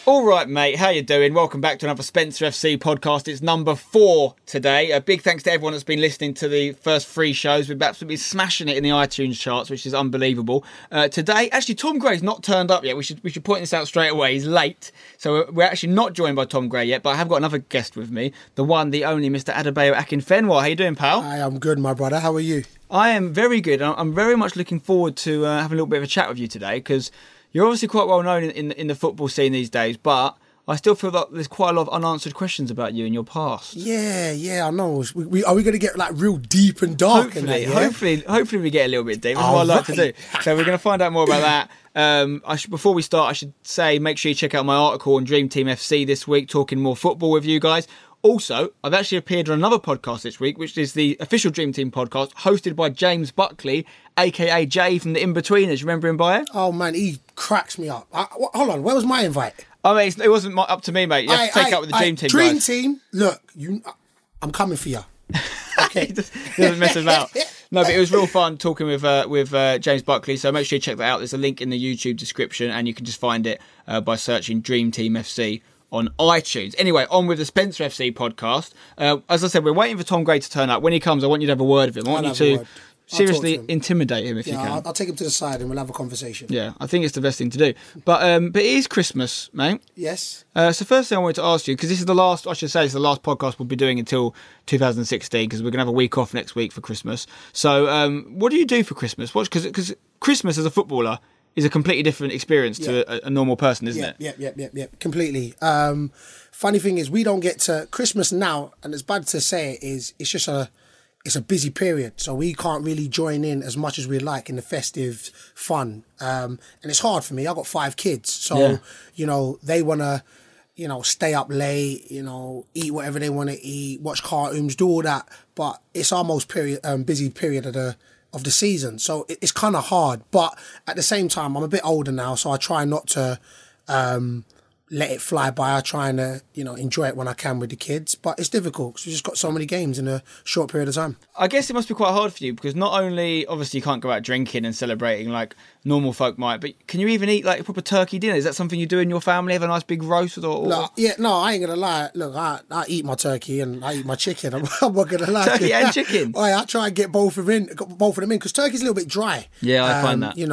All right, mate, how you doing? Welcome back to another Spencer FC podcast. It's number 4 today. A big thanks to everyone that's been listening to the first 3 shows. We've absolutely been smashing it in the iTunes charts, which is unbelievable. Today, actually, Tom Gray's not turned up yet. We should point this out straight away. He's late, so we're actually not joined by Tom Gray yet, but I have got another guest with me, the one, the only Mr. Adebayo Akinfenwa. How you doing, pal? Hi, I'm good, my brother. How are you? I am very good. I'm very much looking forward to having a little bit of a chat with you today, because you're obviously quite well known in the football scene these days, but I still feel that there's quite a lot of unanswered questions about you and your past. Yeah, I know. Are we going to get like real deep and dark? Hopefully we get a little bit deep. That's what I like to do. So we're going to find out more about that. Before we start, I should say, make sure you check out my article on Dream Team FC this week, talking more football with you guys. Also, I've actually appeared on another podcast this week, which is the official Dream Team podcast, hosted by James Buckley, a.k.a. Jay from The In-Betweeners. Remember him, by it? Oh, man, he cracks me up. Hold on, where was my invite? I mean, it wasn't up to me, mate. You have to take up with the Dream Team Dream guys. Team, look, I'm coming for you. Okay. He doesn't mess about. No, but it was real fun talking with James Buckley, so make sure you check that out. There's a link in the YouTube description, and you can just find it by searching Dream Team FC on iTunes. Anyway, on with the Spencer FC podcast. As I said, we're waiting for Tom Gray to turn up. When he comes, I want you to have a word with him. I want you to seriously intimidate him if you can. I'll take him to the side and we'll have a conversation. Yeah, I think it's the best thing to do. But it is Christmas, mate. Yes. So first thing I wanted to ask you, because this is the last podcast we'll be doing until 2016, because we're going to have a week off next week for Christmas. So what do you do for Christmas? Because Christmas as a footballer is a completely different experience to a normal person, isn't it? Yeah, completely. Funny thing is, we don't get to Christmas now, and it's bad to say it, it's a busy period, so we can't really join in as much as we'd like in the festive fun. And it's hard for me. I've got 5 kids, so, they want to, stay up late, eat whatever they want to eat, watch cartoons, do all that. But it's our most busy period of the season, so it's kind of hard. But at the same time, I'm a bit older now, so I try not to let it fly by. I try and enjoy it when I can with the kids, but it's difficult because we've just got so many games in a short period of time. I guess it must be quite hard for you, because not only obviously you can't go out drinking and celebrating like normal folk might, but can you even eat like a proper turkey dinner? Is that something you do in your family? Have a nice big roast or... No, I ain't gonna lie. Look, I eat my turkey and I eat my chicken. I'm not gonna lie. Turkey and chicken. I try and get both of them in because turkey's a little bit dry. Yeah, I find that.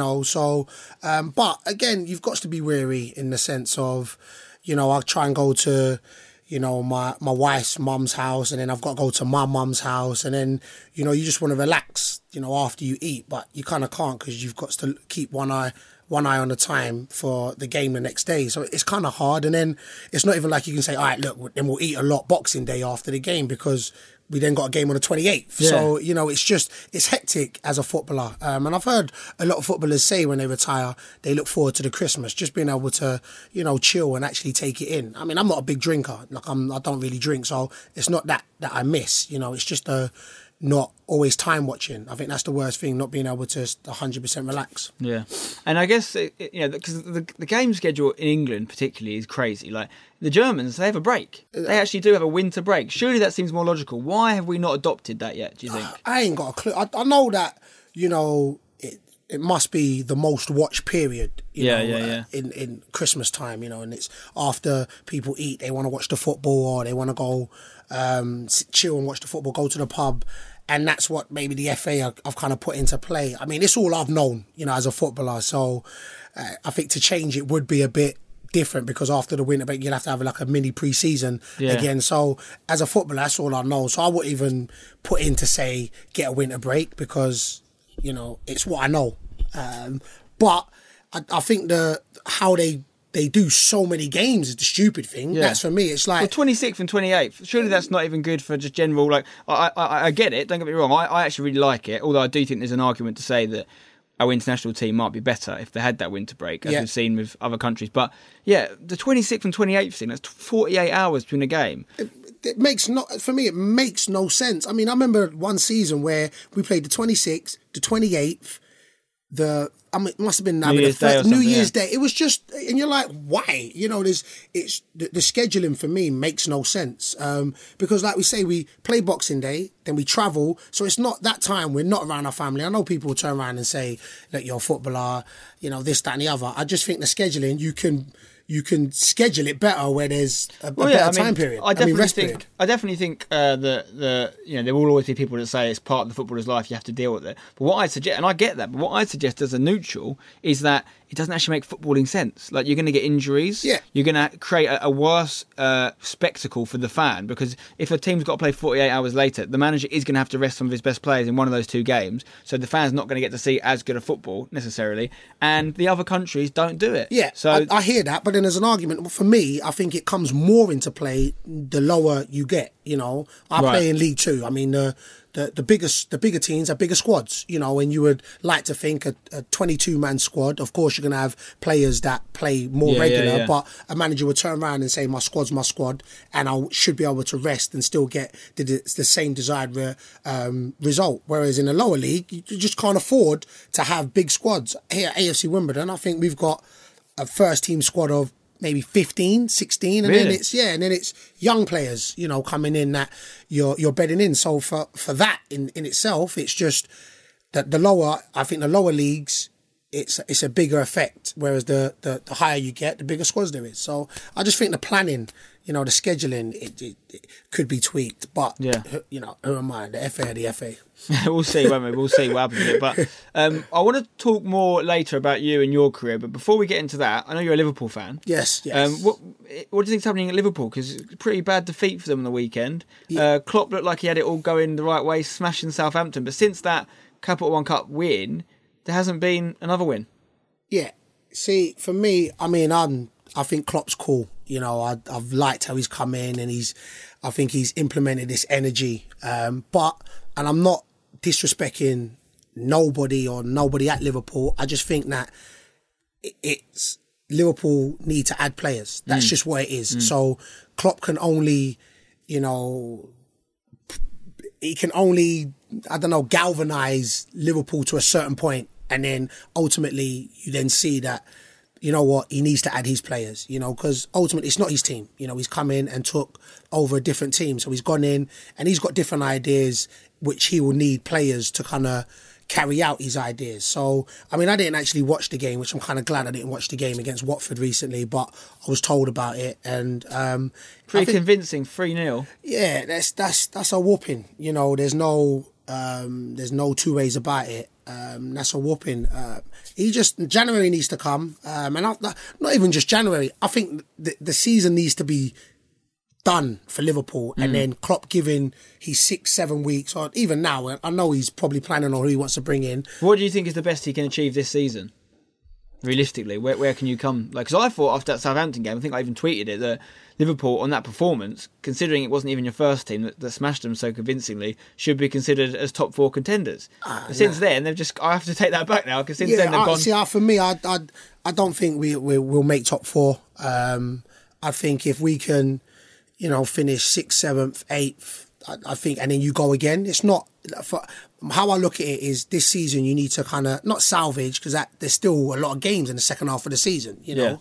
But again, you've got to be wary in the sense of, I try and go to, my wife's mum's house, and then I've got to go to my mum's house, and then, you just want to relax, after you eat, but you kind of can't because you've got to keep one eye on the time for the game the next day. So it's kind of hard. And then it's not even like you can say, all right, look, then we'll eat a lot Boxing Day after the game because we then got a game on the 28th. Yeah. So, it's hectic as a footballer. And I've heard a lot of footballers say when they retire, they look forward to the Christmas, just being able to, chill and actually take it in. I mean, I'm not a big drinker. Like I don't really drink. So it's not that I miss, it's just not always time watching. I think that's the worst thing, not being able to 100% relax. Yeah. And I guess, because the game schedule in England particularly is crazy. Like, the Germans, they have a break. They actually do have a winter break. Surely that seems more logical. Why have we not adopted that yet, do you think? I ain't got a clue. I know that, it must be the most watched period, in Christmas time, and it's after people eat, they want to watch the football, or they want to go chill and watch the football, go to the pub. And that's what maybe the FA have kind of put into play. I mean, it's all I've known, as a footballer. So I think to change it would be a bit different, because after the winter break, you'll have to have like a mini pre-season again. So as a footballer, that's all I know. So I wouldn't even put in to say get a winter break, because, it's what I know. But I think how they do so many games is the stupid thing. Yeah. That's for me. It's like 26th and 28th. Surely that's not even good for just general. Like, I get it. Don't get me wrong. I actually really like it. Although I do think there's an argument to say that our international team might be better if they had that winter break, as we've seen with other countries. But yeah, the 26th and 28th thing, that's 48 hours between a game. It makes no sense. I mean, I remember one season where we played the 26th, the 28th, it must have been New Year's Day. It was just, and you're like, why? The scheduling for me makes no sense. Because like we say, we play Boxing Day, then we travel. So it's not that time. We're not around our family. I know people will turn around and say that you're a footballer, this, that and the other. I just think the scheduling, you you can schedule it better where there's a better time period. I definitely think that there will always be people that say it's part of the footballer's life, you have to deal with it. But what I'd suggest, and I get that, but what I'd suggest as a neutral is that it doesn't actually make footballing sense. Like, you're going to get injuries. Yeah. You're going to create a worse spectacle for the fan, because if a team's got to play 48 hours later, the manager is going to have to rest some of his best players in one of those two games. So the fan's not going to get to see as good a football necessarily. And the other countries don't do it. Yeah, so I hear that, but then there's an argument. For me, I think it comes more into play the lower you get. I play in League Two. I mean, the bigger teams are bigger squads, and you would like to think a 22-man squad. Of course, you're going to have players that play more regular, but a manager would turn around and say, my squad's my squad, and I should be able to rest and still get the same desired result. Whereas in a lower league, you just can't afford to have big squads. Here at AFC Wimbledon, I think we've got a first team squad of maybe 15, 16, and really? then it's young players, coming in that you're bedding in. So for that in itself, it's just that the lower leagues, it's a bigger effect, whereas the higher you get, the bigger squads there is. So I just think the planning, the scheduling, it could be tweaked. But who am I? The FA or the FA? We'll see, won't we? We'll see what happens with it. But I want to talk more later about you and your career. But before we get into that, I know you're a Liverpool fan. Yes. What do you think's happening at Liverpool? Because it's a pretty bad defeat for them on the weekend. Yeah. Klopp looked like he had it all going the right way, smashing Southampton. But since that Capital One Cup win, there hasn't been another win. Yeah. See, for me, I mean, I think Klopp's cool. I've liked how he's come in, and I think he's implemented this energy. And I'm not disrespecting nobody at Liverpool. I just think that it's Liverpool need to add players. That's just what it is. So Klopp can only, he can only, galvanise Liverpool to a certain point, and then ultimately you then see that, he needs to add his players, because ultimately it's not his team. He's come in and took over a different team. So he's gone in and he's got different ideas, which he will need players to kind of carry out his ideas. So, I mean, I didn't actually watch the game, which I'm kind of glad I didn't watch the game against Watford recently, but I was told about it. And pretty convincing, 3-0. Yeah, that's a whooping. There's no two ways about it. That's a whooping. January needs to come, and not even just January. I think the season needs to be done for Liverpool, and then Klopp giving his 6-7 weeks, or even now, I know he's probably planning on who he wants to bring in. What do you think is the best he can achieve this season? Realistically, where can you come? Because I thought after that Southampton game, I think I even tweeted it, that Liverpool on that performance, considering it wasn't even your first team that smashed them so convincingly, should be considered as top 4 contenders. Since then, I have to take that back now, because since then they've gone. See, for me, I don't think we'll make top 4. I think if we can, finish 6th, 7th, 8th, I think, and then you go again. It's not, for how I look at it is, this season you need to kind of not salvage, because there's still a lot of games in the second half of the season,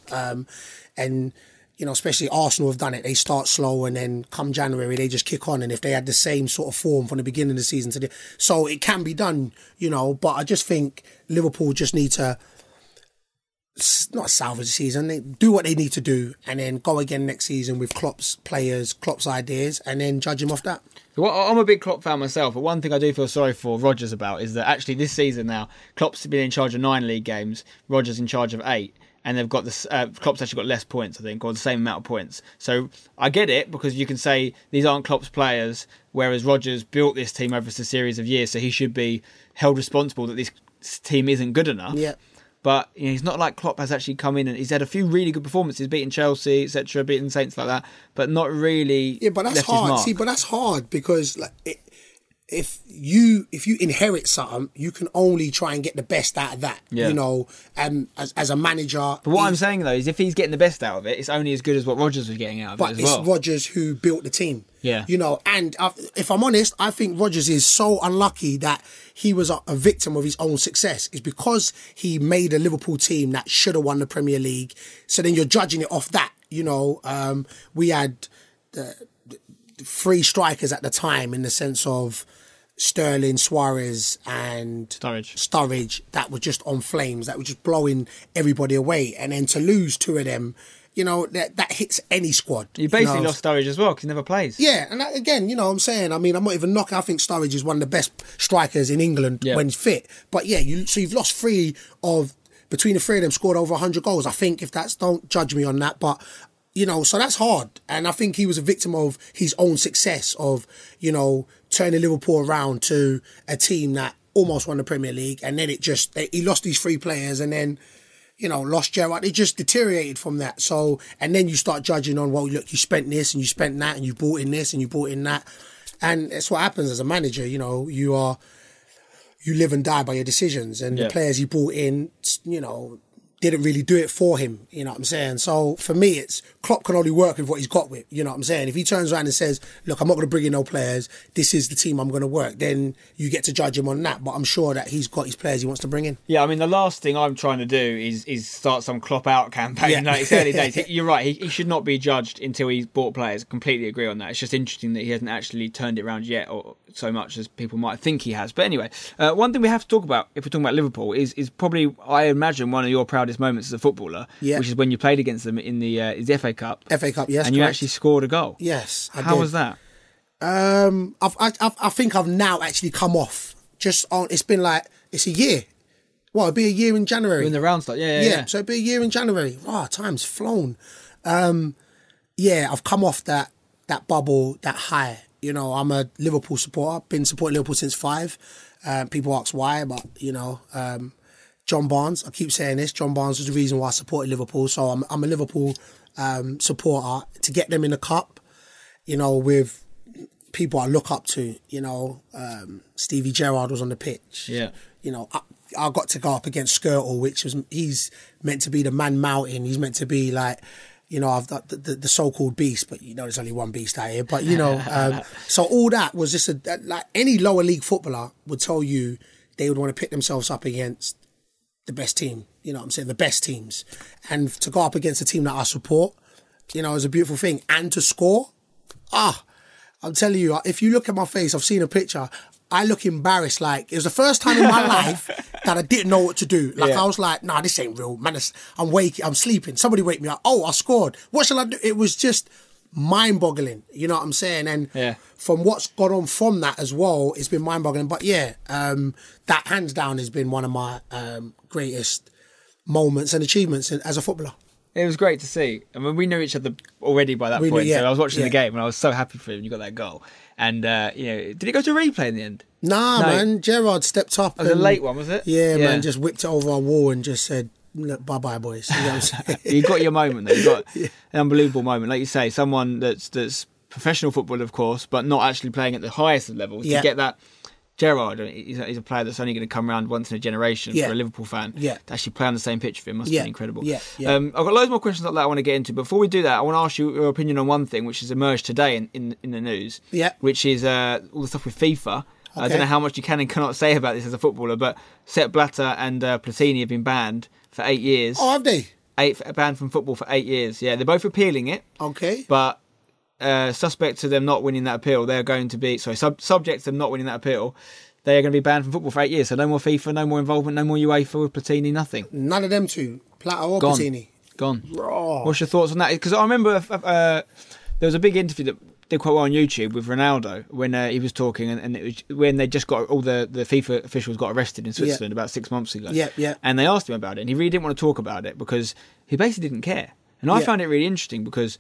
and especially Arsenal have done it. They start slow, and then come January they just kick on. And if they had the same sort of form from the beginning of the season so it can be done, But I just think Liverpool just need to not salvage the season. They do what they need to do, and then go again next season with Klopp's players, Klopp's ideas, and then judge him off that. Well, I'm a big Klopp fan myself, but one thing I do feel sorry for Rodgers about is that actually this season now, Klopp's been in charge of 9 league games, Rodgers in charge of 8. And they've got this. Klopp's actually got less points, I think, or the same amount of points. So I get it, because you can say these aren't Klopp's players, whereas Rodgers built this team over a series of years, so he should be held responsible that this team isn't good enough. Yeah. But he's not like Klopp has actually come in and he's had a few really good performances, beating Chelsea, etc., beating Saints like that, but not really. Yeah, but that's left hard. His mark. See, but that's hard because if you inherit something, you can only try and get the best out of that. Yeah. As a manager. But what I'm saying though is, if he's getting the best out of it, it's only as good as what Rodgers was getting out of it as well. But it's Rodgers who built the team. Yeah. And if I'm honest, I think Rodgers is so unlucky that he was a victim of his own success. It's because he made a Liverpool team that should have won the Premier League. So then you're judging it off that. We had the 3 strikers at the time, in the sense of Sterling, Suarez and Sturridge, that were just on flames, that were just blowing everybody away. And then to lose 2 of them you know, that hits any squad. You basically know? lost Sturridge as well because he never plays. Yeah, and that, again, you know what I'm saying? I mean, I'm not even knocking. I think Sturridge is one of the best strikers in England when he's fit. But yeah, so you've lost between the three of them scored over 100 goals. I think don't judge me on that, but you know, so that's hard. And I think he was a victim of his own success of, you know, turning Liverpool around to a team that almost won the Premier League. And then he lost these 3 players and then, you know, lost Gerrard. It just deteriorated from that. So, and then you start judging on, well, look, you spent this and you spent that and you bought in this and you bought in that. And it's what happens as a manager, you know, you live and die by your decisions. And the players you brought in, you know, didn't really do it for him, you know what I'm saying? So for me, it's Klopp can only work with what he's got with, you know what I'm saying? If he turns around and says, look, I'm not going to bring in no players, this is the team I'm going to work, then you get to judge him on that. But I'm sure that he's got his players he wants to bring in. Yeah, I mean, the last thing I'm trying to do is start some Klopp out campaign. Yeah. Like it's early days. You're right, he should not be judged until he's bought players. I completely agree on that. It's just interesting that he hasn't actually turned it around yet, or so much as people might think he has. But anyway, one thing we have to talk about, if we're talking about Liverpool, is probably, I imagine, one of your proudest moments as a footballer, which is when you played against them in the FA Cup. FA Cup, yes. And you actually scored a goal. Yes, I did. How was that? I think I've now actually come off. It's been like, it's a year. Well, it'll be a year in January. In the round start, yeah. So it'll be a year in January. Wow, time's flown. I've come off that bubble, that high. You know, I'm a Liverpool supporter. I've been supporting Liverpool since 5. People ask why, but, you know, John Barnes, I keep saying this, John Barnes was the reason why I supported Liverpool. So I'm a Liverpool supporter. To get them in the cup, you know, with people I look up to, you know, Stevie Gerrard was on the pitch. Yeah. You know, I got to go up against Skirtle, he's meant to be the man mountain. He's meant to be like, you know, I've got the so-called beast, but you know, there's only one beast out here. But you know, so all that was just like any lower league footballer would tell you they would want to pick themselves up against the best team. You know what I'm saying? The best teams. And to go up against a team that I support, you know, is a beautiful thing. And to score, I'm telling you, if you look at my face, I've seen a picture, I look embarrassed. Like, it was the first time in my life that I didn't know what to do. Like, I was like, nah, this ain't real. Man, I'm sleeping. Somebody wake me up. Oh, I scored. What shall I do? It was just mind-boggling. You know what I'm saying? And from what's gone on from that as well, it's been mind-boggling. But yeah, that hands down has been one of my greatest moments and achievements as a footballer. It was great to see. I mean, we knew each other already by that point. So I was watching the game and I was so happy for him when you got that goal. And, you know, did it go to replay in the end? Nah, man. Gerrard stepped up. It was a late one, was it? Yeah, man. Just whipped it over a wall and just said, look, bye-bye, boys. You know what I'm saying? You got your moment, though. You got an unbelievable moment. Like you say, someone that's professional football, of course, but not actually playing at the highest of levels. To get that... Gerrard, he's a player that's only going to come around once in a generation for a Liverpool fan. To actually play on the same pitch with him must be incredible. I've got loads more questions like that I want to get into. Before we do that, I want to ask you your opinion on one thing which has emerged today in the news, which is all the stuff with FIFA. I don't know how much you can and cannot say about this as a footballer, but Sepp Blatter and Platini have been banned for 8 years. Oh, have they? Banned from football for 8 years. Yeah, they're both appealing it. Okay. But... suspect to them not winning that appeal, they're going to be subject to them not winning that appeal, they are going to be banned from football for 8 years. So no more FIFA, no more involvement, no more UEFA with Platini, nothing. None of them two, Platter or Platini. Gone. Raw. What's your thoughts on that? Because I remember there was a big interview that did quite well on YouTube with Ronaldo when he was talking, and it was when they just got all the FIFA officials got arrested in Switzerland about 6 months ago. And they asked him about it, and he really didn't want to talk about it because he basically didn't care. And I found it really interesting because.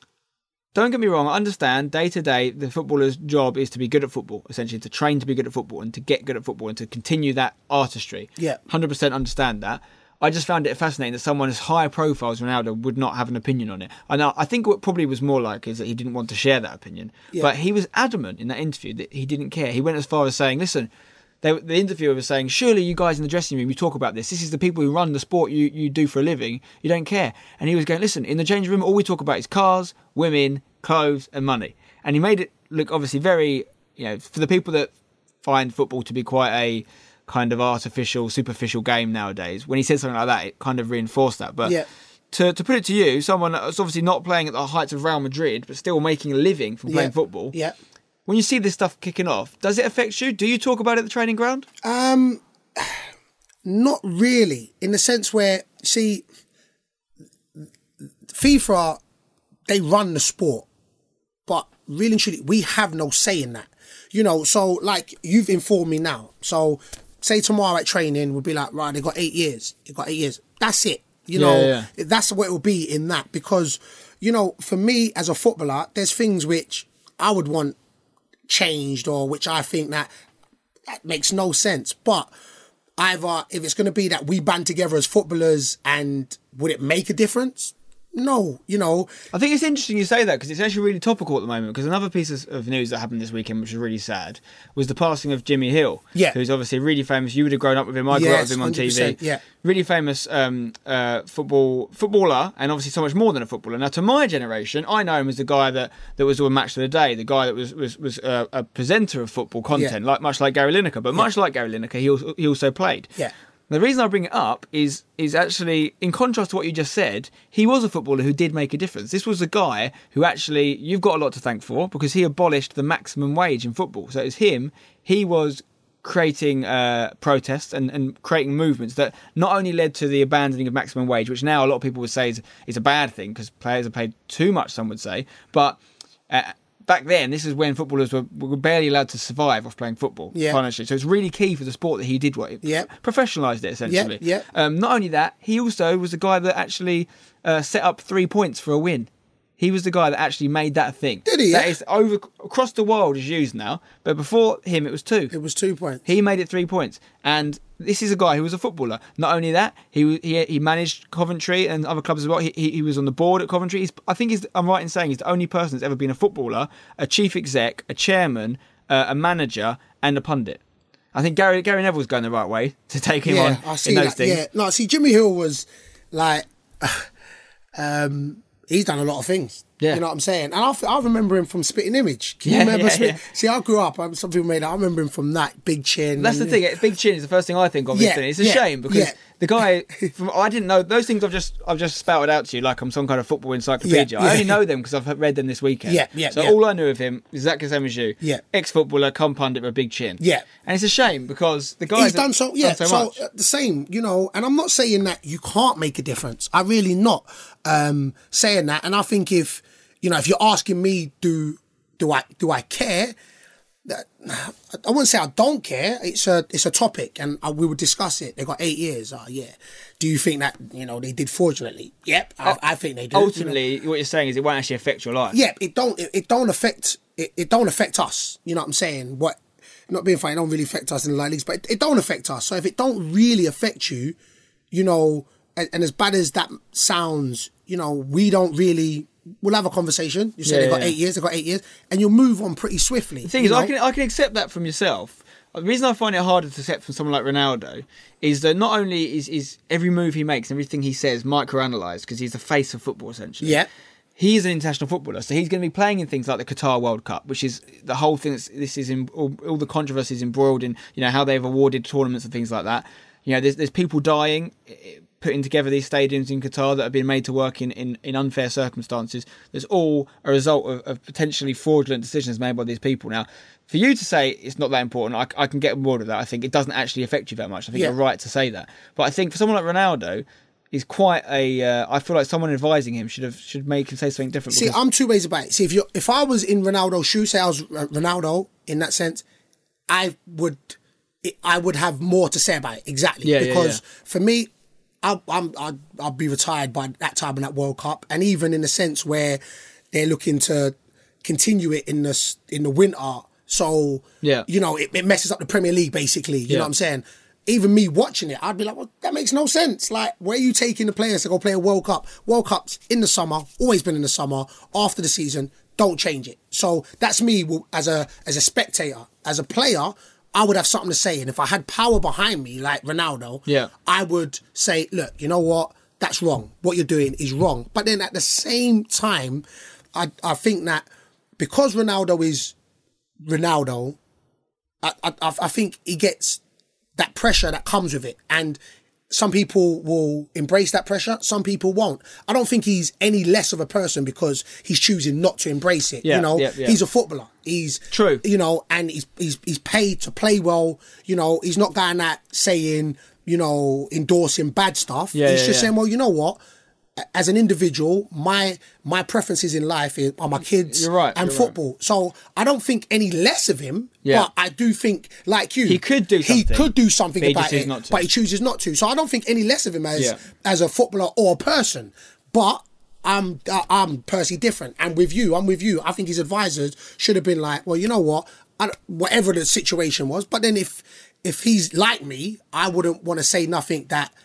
Don't get me wrong, I understand day to day the footballer's job is to be good at football, essentially to train to be good at football and to get good at football and to continue that artistry. 100% understand that. I just found it fascinating that someone as high profile as Ronaldo would not have an opinion on it. And I think what probably was more like is that he didn't want to share that opinion. But he was adamant in that interview that he didn't care. He went as far as saying, listen, the interviewer was saying, surely you guys in the dressing room, you talk about this. This is the people who run the sport you do for a living. You don't care. And he was going, listen, in the changing room, all we talk about is cars, women, clothes and money. And he made it look obviously very, you know, for the people that find football to be quite a kind of artificial, superficial game nowadays, when he said something like that, it kind of reinforced that. But to put it to you, someone that's obviously not playing at the heights of Real Madrid, but still making a living from playing football. When you see this stuff kicking off, does it affect you? Do you talk about it at the training ground? Not really, in the sense where, see, FIFA, they run the sport, but really and truly, we have no say in that. You know, so like you've informed me now. So say tomorrow at training, we'll be like, right, they got 8 years. They got 8 years. That's it. You know, that's what it will be in that. Because, you know, for me as a footballer, there's things which I would want changed or which I think that makes no sense. But either if it's going to be that we band together as footballers and would it make a difference? No, you know. I think it's interesting you say that because it's actually really topical at the moment, because another piece of news that happened this weekend, which was really sad, was the passing of Jimmy Hill, who's obviously really famous. You would have grown up with him. I grew up with him on TV. Yeah. Really famous footballer, and obviously so much more than a footballer. Now, to my generation, I know him as the guy that was on Match of the Day, the guy that was a presenter of football content, much like Gary Lineker. But much like Gary Lineker, he also played. Yeah. The reason I bring it up is actually, in contrast to what you just said, he was a footballer who did make a difference. This was a guy who actually, you've got a lot to thank for, because he abolished the maximum wage in football. So it's him. He was creating protests and creating movements that not only led to the abandoning of maximum wage, which now a lot of people would say is a bad thing because players are paid too much, some would say, but back then, this is when footballers were barely allowed to survive off playing football financially. So it's really key for the sport that he did what professionalised it, essentially. Not only that, he also was the guy that actually set up 3 points for a win. He was the guy that actually made that a thing. Did he? That is across the world is used now, but before him it was 2. It was 2 points. He made it 3 points, and this is a guy who was a footballer. Not only that, he managed Coventry and other clubs as well. He was on the board at Coventry. I'm right in saying he's the only person that's ever been a footballer, a chief exec, a chairman, a manager, and a pundit. I think Gary Neville's going the right way to take him on in those things. Yeah, no, see, Jimmy Hill was like, he's done a lot of things. Yeah. You know what I'm saying? And I remember him from Spitting Image. Can you remember Spitting? See, I grew up, some people made that. I remember him from that, Big Chin. That's the thing, Big Chin is the first thing I think of. It's a shame because the guy, I didn't know, those things I've just spouted out to you like I'm some kind of football encyclopedia. I only know them because I've read them this weekend. All I knew of him is exactly the same as you. Ex-footballer, come pundit with a Big Chin. And it's a shame because the guy's done so much. The same, you know, and I'm not saying that you can't make a difference. I really not saying that. And I think if you're asking me, do I care? I wouldn't say I don't care. It's a topic, and we would discuss it. They got 8 years. Do you think that they did fraudulently? Yep, I think they do. Ultimately, what you're saying is it won't actually affect your life. Yep, it don't affect us. You know what I'm saying? What? Not being funny, it don't really affect us in the light leagues, but it don't affect us. So if it don't really affect you, and as bad as that sounds, we don't really. We'll have a conversation. You say they got 8 years, and you'll move on pretty swiftly. The thing is, I can accept that from yourself. The reason I find it harder to accept from someone like Ronaldo is that not only is every move he makes, everything he says micro-analysed, because he's the face of football, essentially. Yeah. He is an international footballer, so he's going to be playing in things like the Qatar World Cup, which is the whole thing. This is in all the controversies embroiled in, how they've awarded tournaments and things like that. There's people dying, putting together these stadiums in Qatar that have been made to work in unfair circumstances. There's all a result of potentially fraudulent decisions made by these people. Now, for you to say it's not that important, I can get on board with that. I think it doesn't actually affect you that much. I think you're right to say that. But I think for someone like Ronaldo, he's quite I feel like someone advising him should make him say something different. See, I'm two ways about it. See, if I was in Ronaldo's shoes, say I was Ronaldo in that sense, I would have more to say about it. Exactly. Because for me, I'll be retired by that time in that World Cup, and even in the sense where they're looking to continue it in the winter. So it messes up the Premier League basically. You know what I'm saying? Even me watching it, I'd be like, well, that makes no sense. Like, where are you taking the players to go play a World Cup? World Cup's in the summer, always been in the summer, after the season. Don't change it. So that's me as a spectator. As a player, I would have something to say. And if I had power behind me, like Ronaldo, I would say, look, you know what? That's wrong. What you're doing is wrong. But then at the same time, I think that because Ronaldo is Ronaldo, I think he gets that pressure that comes with it. And some people will embrace that pressure. Some people won't. I don't think he's any less of a person because he's choosing not to embrace it. He's a footballer. He's true. And he's paid to play well. He's not going out saying, endorsing bad stuff. He's just saying, well, you know what? as an individual, my preferences in life are my kids and football. So I don't think any less of him, but I do think, like you, he could do something about it, but he chooses not to. So I don't think any less of him as a footballer or a person. But I'm personally different. And I'm with you. I think his advisors should have been like, well, you know what? Whatever the situation was. But then if he's like me, I wouldn't want to say nothing that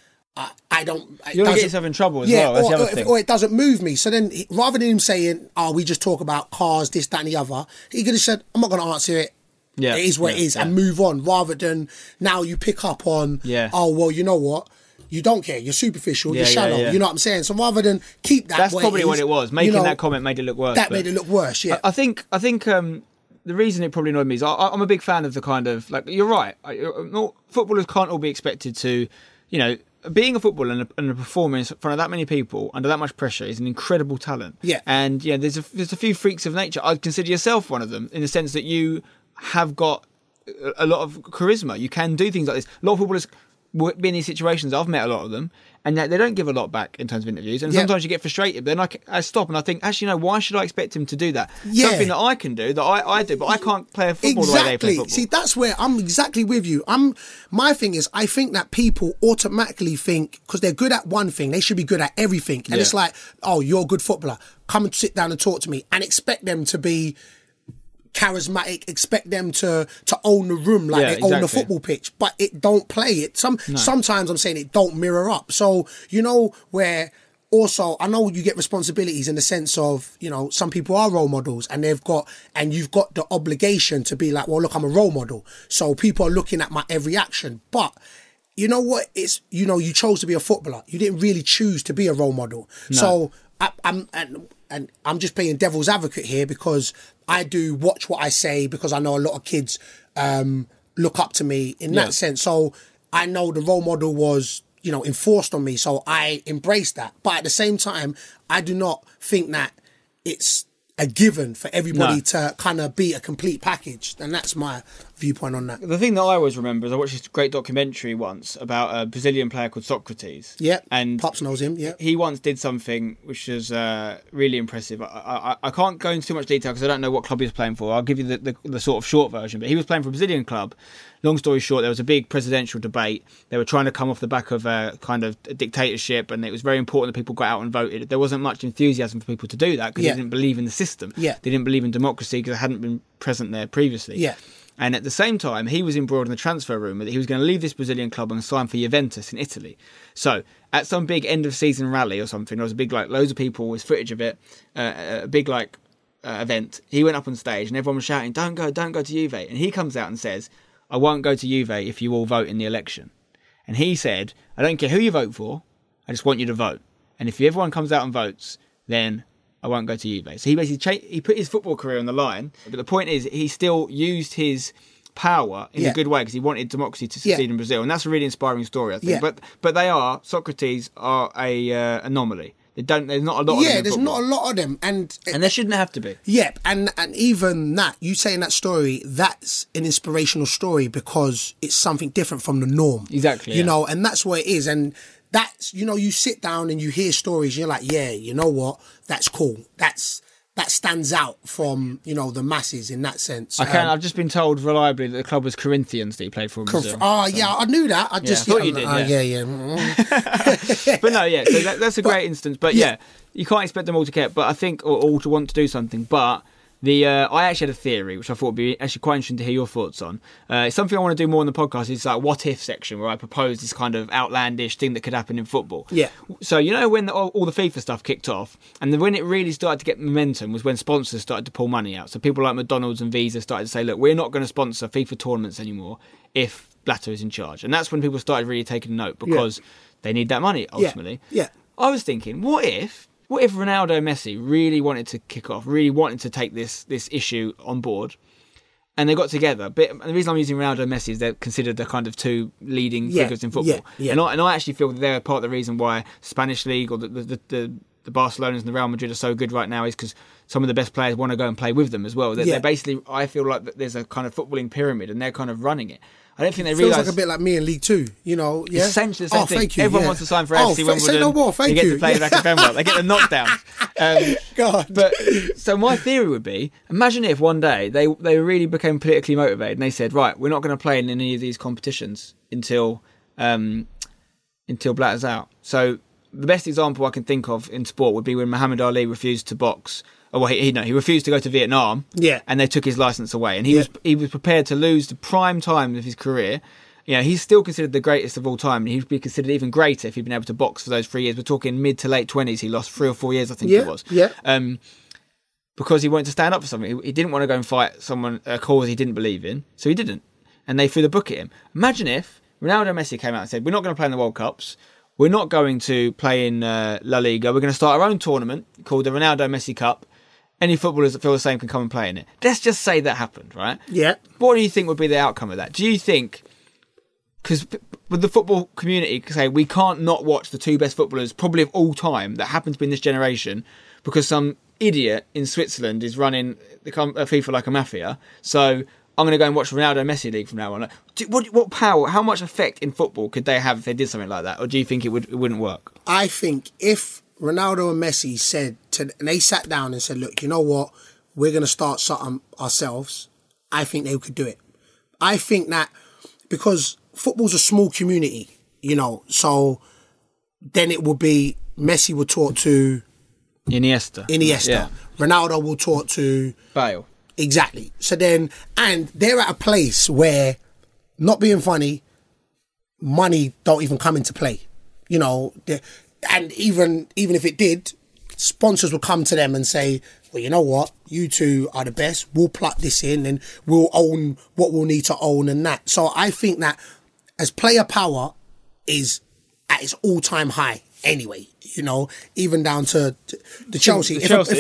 I don't... You're going to get yourself in trouble as well. That's the other thing. Or it doesn't move me. So then, rather than him saying, we just talk about cars, this, that and the other, he could have said, I'm not going to answer it. Yeah, it is what it is, and move on, rather than now you pick up on, oh, well, you know what? You don't care. You're superficial. You're shallow. You know what I'm saying? So rather than keep that, that's probably what it was. Making that comment made it look worse. That made it look worse. Yeah. I think the reason it probably annoyed me is I'm a big fan of the kind of, like, you're right. Footballers can't all be expected to, being a footballer and a performer in front of that many people under that much pressure is an incredible talent. Yeah. And there's a few freaks of nature. I'd consider yourself one of them, in the sense that you have got a lot of charisma. You can do things like this. A lot of footballers be in these situations. I've met a lot of them, and they don't give a lot back in terms of interviews. And sometimes you get frustrated. But then I stop and I think, actually, why should I expect him to do that? Something that I can do, that I do, but I can't play a football the way they play football. See, that's where I'm exactly with you. My thing is, I think that people automatically think, because they're good at one thing, they should be good at everything. And it's like, oh, you're a good footballer. Come and sit down and talk to me, and expect them to be charismatic, expect them to own the room like they own the football pitch, but it don't play it. Sometimes I'm saying it don't mirror up. So, where also I know you get responsibilities in the sense of, some people are role models, and you've got the obligation to be like, well, look, I'm a role model. So people are looking at my every action. But you know what? It's, you chose to be a footballer. You didn't really choose to be a role model. No. So I'm just playing devil's advocate here, because I do watch what I say, because I know a lot of kids look up to me in that sense. So I know the role model was, enforced on me. So I embrace that. But at the same time, I do not think that it's a given for everybody to kind of be a complete package. And that's my viewpoint on that. The thing that I always remember is I watched this great documentary once about a Brazilian player called Socrates. Yeah, and Pops knows him, yeah. He once did something which was really impressive. I can't go into too much detail because I don't know what club he was playing for. I'll give you the sort of short version. But he was playing for a Brazilian club. Long story short, there was a big presidential debate. They were trying to come off the back of a kind of dictatorship, and it was very important that people got out and voted. There wasn't much enthusiasm for people to do that because they didn't believe in the system. Yeah. They didn't believe in democracy because it hadn't been present there previously. Yeah. And at the same time, he was embroiled in the transfer rumour that he was going to leave this Brazilian club and sign for Juventus in Italy. So at some big end of season rally or something, there was a big, loads of people, with footage of it, a big event. He went up on stage and everyone was shouting, don't go to Juve. And he comes out and says, I won't go to Juve if you all vote in the election. And he said, I don't care who you vote for, I just want you to vote. And if everyone comes out and votes, then I won't go to Juve. So he basically he put his football career on the line. But the point is, he still used his power in a good way, because he wanted democracy to succeed in Brazil. And that's a really inspiring story, I think. But Socrates are a anomaly. There's not a lot of them. Yeah, there's not a lot of them. And there shouldn't have to be. Yeah, and even that, you saying that story, that's an inspirational story because it's something different from the norm. Exactly. And that's what it is. And that's, you sit down and you hear stories and you're like, yeah, you know what? That's cool. That stands out from, the masses in that sense. I've just been told reliably that the club was Corinthians that he played for in Brazil. Yeah, I knew that. I thought you did. But no, yeah, so that's a great instance. But you can't expect them all to care, but I think, or all to want to do something. But I actually had a theory, which I thought would be actually quite interesting to hear your thoughts on. It's something I want to do more on the podcast. It's like what if section, where I propose this kind of outlandish thing that could happen in football. Yeah. So when all the FIFA stuff kicked off, and then when it really started to get momentum was when sponsors started to pull money out. So people like McDonald's and Visa started to say, look, we're not going to sponsor FIFA tournaments anymore if Blatter is in charge. And that's when people started really taking note, because they need that money ultimately. Yeah. I was thinking, what if Ronaldo and Messi really wanted to kick off, really wanted to take this issue on board, and they got together? But the reason I'm using Ronaldo and Messi is they're considered the kind of two leading figures in football. And I actually feel that they're part of the reason why Spanish league or the the Barcelonas and the Real Madrid are so good right now is because some of the best players want to go and play with them as well. They're basically, I feel like there's a kind of footballing pyramid and they're kind of running it. I don't think they realise... Feels like a bit like me in League Two, you know. Yeah? Essentially the same thing. Thank you, Everyone wants to sign for FC Wimbledon. Say no more, thank you. you. Get to play back in Fenwell. They get the knockdown. God. But so my theory would be, imagine if one day they really became politically motivated and they said, right, we're not going to play in any of these competitions until Blatter's out. So the best example I can think of in sport would be when Muhammad Ali refused to box. Oh, well, he refused to go to Vietnam. Yeah. And they took his license away, and he was prepared to lose the prime time of his career. You know, he's still considered the greatest of all time, and he'd be considered even greater if he'd been able to box for those 3 years. We're talking mid to late 20s. He lost 3 or 4 years, I think it was. Yeah. Because he wanted to stand up for something. He didn't want to go and fight a cause he didn't believe in, so he didn't. And they threw the book at him. Imagine if Ronaldo and Messi came out and said, we're not going to play in the World Cups. We're not going to play in La Liga. We're going to start our own tournament called the Ronaldo Messi Cup. Any footballers that feel the same can come and play in it. Let's just say that happened, right? Yeah. What do you think would be the outcome of that? Do you think... Because with the football community, say we can't not watch the 2 best footballers probably of all time that happen to be in this generation because some idiot in Switzerland is running FIFA like a mafia. So I'm going to go and watch Ronaldo Messi League from now on. What power, how much effect in football could they have if they did something like that? Or do you think it wouldn't work? I think if Ronaldo and Messi and they sat down and said, look, you know what? We're going to start something ourselves. I think they could do it. I think that because football's a small community, you know, so then it would be Messi will talk to Iniesta. Yeah. Ronaldo will talk to Bale. Exactly. So then, and they're at a place where, not being funny, money don't even come into play. You know, and even if it did, sponsors will come to them and say, well, you know what? You two are the best. We'll plug this in and we'll own what we'll need to own and that. So I think that as player power is at its all-time high anyway, you know, even down to the Chelsea.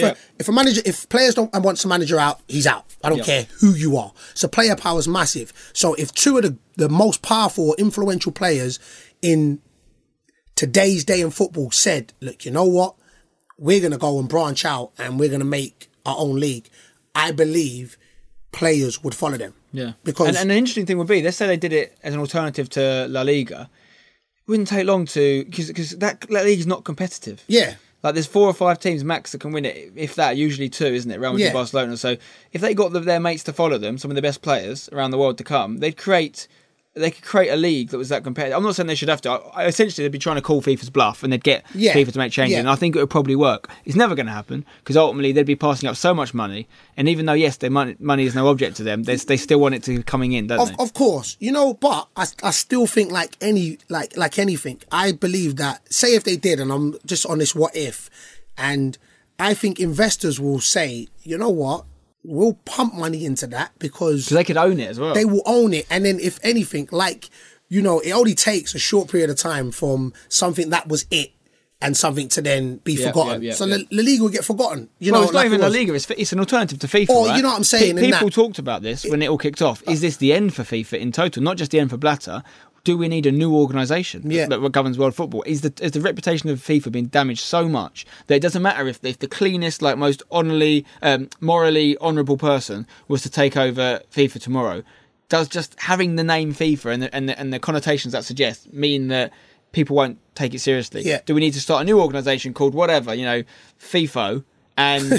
If players don't want a manager out, he's out. I don't care who you are. So player power is massive. So if 2 of the most powerful, influential players in today's day in football said, look, you know what? We're going to go and branch out and we're going to make our own league, I believe players would follow them. Yeah. Because and the interesting thing would be, let's say they did it as an alternative to La Liga. It wouldn't take long because that La Liga is not competitive. Yeah. Like there's 4 or 5 teams max that can win it, if that, usually 2, isn't it? Real Madrid, Barcelona. So if they got their mates to follow them, some of the best players around the world to come, they could create a league that was that competitive. I'm not saying they should have to. Essentially, they'd be trying to call FIFA's bluff and they'd get FIFA to make changes. Yeah. And I think it would probably work. It's never going to happen because ultimately they'd be passing up so much money. And even though, yes, their money is no object to them, they still want it to be coming in, don't they? Of course. You know, but I still think like anything, I believe that, say if they did, and I'm just on this what if, and I think investors will say, you know what? We'll pump money into that because they could own it as well. They will own it. And then if anything, like, you know, it only takes a short period of time from something that was it and something to then be forgotten. La Liga will get forgotten. It's not even La Liga. It's an alternative to FIFA, right? You know what I'm saying? People talked about this when it all kicked off. Is this the end for FIFA in total? Not just the end for Blatter. Do we need a new organisation that governs world football? Is the reputation of FIFA been damaged so much that it doesn't matter if the cleanest, like most morally honourable person was to take over FIFA tomorrow? Does just having the name FIFA and the connotations that suggests mean that people won't take it seriously? Yeah. Do we need to start a new organisation called whatever, FIFO? And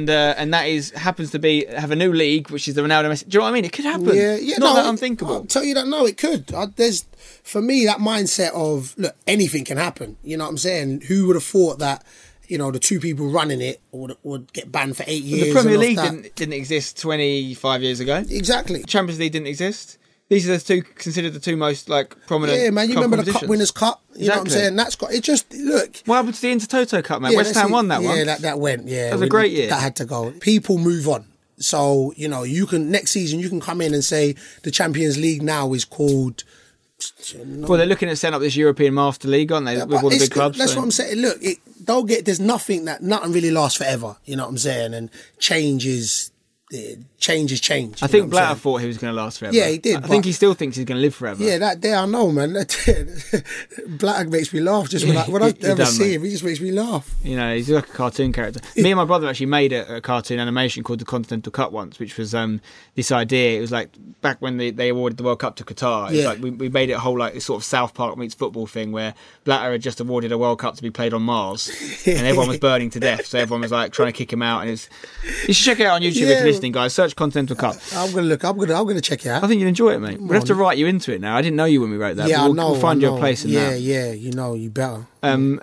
that happens to have a new league, which is the Ronaldo Messi. Do you know what I mean? It could happen. It's not that unthinkable. I'll tell you that, no, it could. There's, for me, that mindset of, look, anything can happen. You know what I'm saying? Who would have thought that, you know, the 2 people running it would get banned for 8 years? The Premier League didn't exist 25 years ago. Exactly. The Champions League didn't exist. These are considered the 2 most prominent. Yeah, man. You remember the Cup Winners' Cup? You know what I'm saying? That's got it. Just look. What happened to the Intertoto Cup, man? West Ham won that one. Yeah, that went. Yeah, that was a great year. That had to go. People move on. So you know, you can next season you can come in and say the Champions League now is called. Well, they're looking at setting up this European Master League, aren't they? Yeah, with all the big clubs. That's what I'm saying. Look, nothing really lasts forever. You know what I'm saying? And change is change is change. I think Blatter thought he was going to last forever. Yeah, he did. I think he still thinks he's going to live forever. Yeah, that day I know, man. Blatter makes me laugh. Just when I ever see him, he just makes me laugh. You know, he's like a cartoon character. Me and my brother actually made a cartoon animation called the Continental Cup once, which was this idea. It was like back when they awarded the World Cup to Qatar. It was like we made it a whole like sort of South Park meets football thing where Blatter had just awarded a World Cup to be played on Mars, and everyone was burning to death. So everyone was like trying to kick him out. And you should check it out on YouTube if you're listening, guys. Search Continental Cup. I'm gonna look. I'm gonna check it out. I think you'll enjoy it, mate. We'll have to write you into it now. I didn't know you when we wrote that. Yeah, but we'll find you a place in that. Yeah, you know, you better. What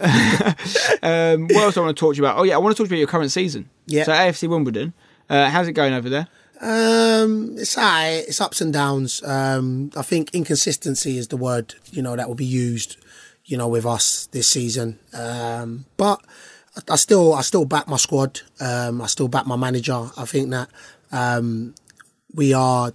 else do I want to talk to you about? Oh yeah, I want to talk to you about your current season. Yeah. So AFC Wimbledon, how's it going over there? It's alright. It's ups and downs. I think inconsistency is the word, that will be used, with us this season. But I still back my squad. I still back my manager. I think that we are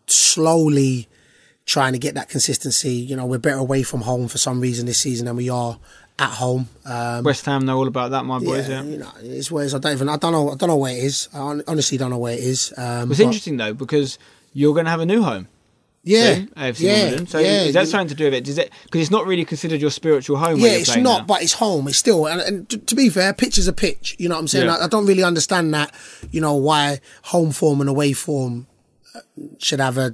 slowly trying to get that consistency. We're better away from home for some reason this season than we are at home. West Ham know all about that, my boys. Yeah. It's where it's, I don't know where it is. I honestly don't know where it is. It's interesting though because you're going to have a new home. Yeah, soon, AFC Wimbledon. So is that something to do with it? Because it's not really considered your spiritual home. Yeah, it's not, but it's home. It's still, and to be fair, pitch is a pitch. You know what I'm saying? I don't really understand that. Why home form and away form should have a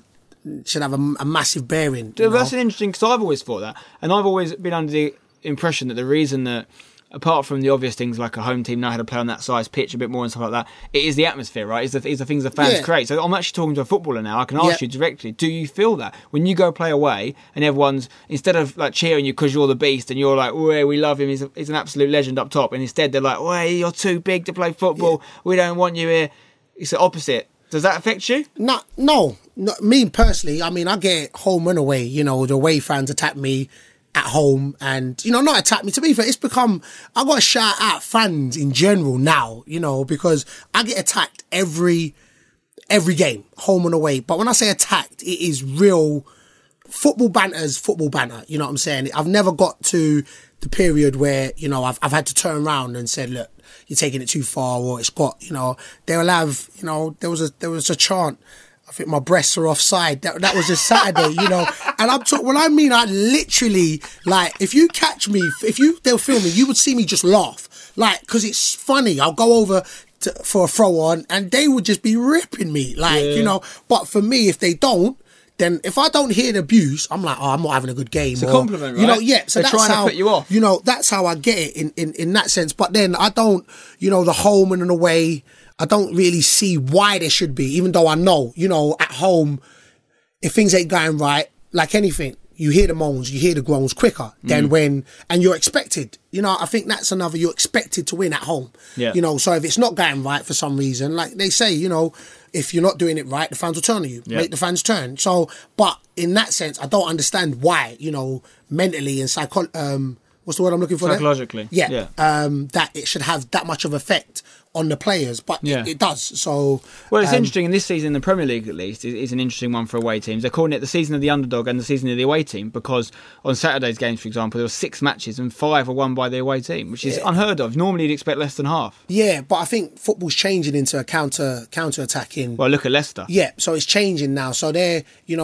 massive bearing. That's interesting because I've always thought that, and I've always been under the impression that the reason that, apart from the obvious things like a home team know how to play on that size pitch a bit more and stuff like that, it is the atmosphere, right? It's the things the fans create. So I'm actually talking to a footballer now. I can ask you directly, do you feel that when you go play away and everyone's, instead of like cheering you because you're the beast and you're like, "Way, we love him, he's an absolute legend up top," and instead they're like, "Way, you're too big to play football, we don't want you here." It's the opposite. Does that affect you? No. Me personally, I mean, I get home and away. The away fans attack me at home and, not attack me. To be fair, it's become, I got to shout out fans in general now, because I get attacked every game, home and away. But when I say attacked, it is real football banter. You know what I'm saying? I've never got to the period where, I've had to turn around and said, look, you're taking it too far, or it's got, they'll have, there was a chant, I think my breasts are offside. That was a Saturday, and I literally, like, if you catch me, they'll film me, you would see me just laugh, like, because it's funny. I'll go over for a throw on and they would just be ripping me, like, but for me, if they don't, then if I don't hear the abuse, I'm like, I'm not having a good game. It's a compliment, right? So they're trying to put you off. That's how I get it in that sense. But then I don't, the home and away, I don't really see why there should be, even though I know, at home, if things ain't going right, like anything, you hear the moans, you hear the groans quicker than and you're expected. I think that's another, you're expected to win at home. Yeah. So if it's not going right for some reason, like they say, if you're not doing it right, the fans will turn on you. Yeah. Make the fans turn. So, but in that sense, I don't understand why, mentally and what's the word I'm looking for? Psychologically. Yeah. That it should have that much of effect on the players, but it does. So, well, it's interesting. In this season, in the Premier League at least, is an interesting one for away teams. They're calling it the season of the underdog and the season of the away team because on Saturday's games, for example, there were 6 matches and 5 were won by the away team, which is unheard of. Normally, you'd expect less than half. Yeah, but I think football's changing into a counter attacking. Well, look at Leicester. Yeah, so it's changing now. So they're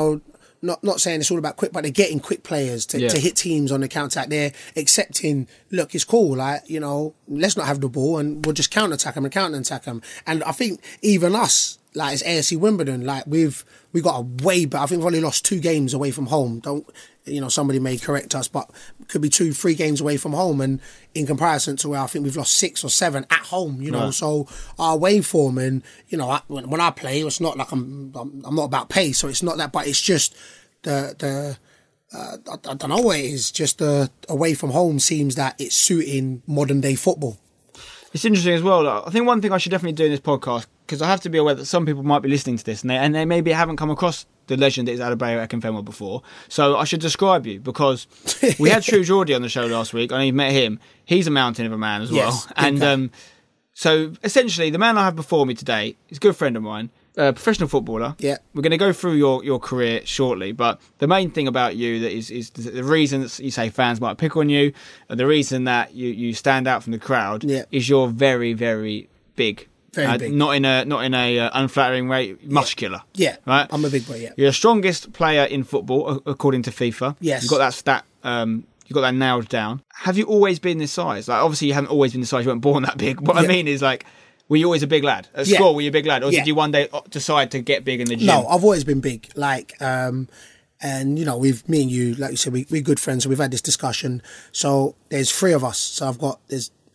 Not saying it's all about quick, but they're getting quick players to hit teams on the counter-attack. They're accepting, look, it's cool, like, let's not have the ball and we'll just counter-attack them and counter-attack them. And I think even us, like, it's AFC Wimbledon, like, we got a way better. I think we've only lost 2 games away from home. Somebody may correct us, but could be 2-3 games away from home. And in comparison to where I think we've lost 6 or 7 at home, right. So our away form and, when I play, it's not like I'm not about pace, so it's not that, but it's just I don't know what it is, just away from home seems that it's suiting modern day football. It's interesting as well. I think one thing I should definitely do in this podcast, because I have to be aware that some people might be listening to this and they maybe haven't come across the legend that is Adebayo Akinfenwa before. So I should describe you, because we had Shrew Geordie on the show last week. I know you've met him. He's a mountain of a man as well. And so essentially the man I have before me today is a good friend of mine, a professional footballer. Yeah. We're going to go through your career shortly, but the main thing about you that is the reason that you say fans might pick on you, and the reason that you stand out from the crowd is you're very, very big Very big. Not in a unflattering way. Muscular. Yeah. Right. I'm a big boy. Yeah. You're the strongest player in football according to FIFA. Yes. You've got that stat. You got that nailed down. Have you always been this size? Like, obviously, you haven't always been this size. You weren't born that big. What I mean is, like, were you always a big lad at school? Were you a big lad, or did you one day decide to get big in the gym? No, I've always been big. Like, and you know, with me and you, like you said, we're good friends. So we've had this discussion. So there's 3 of us. So I've got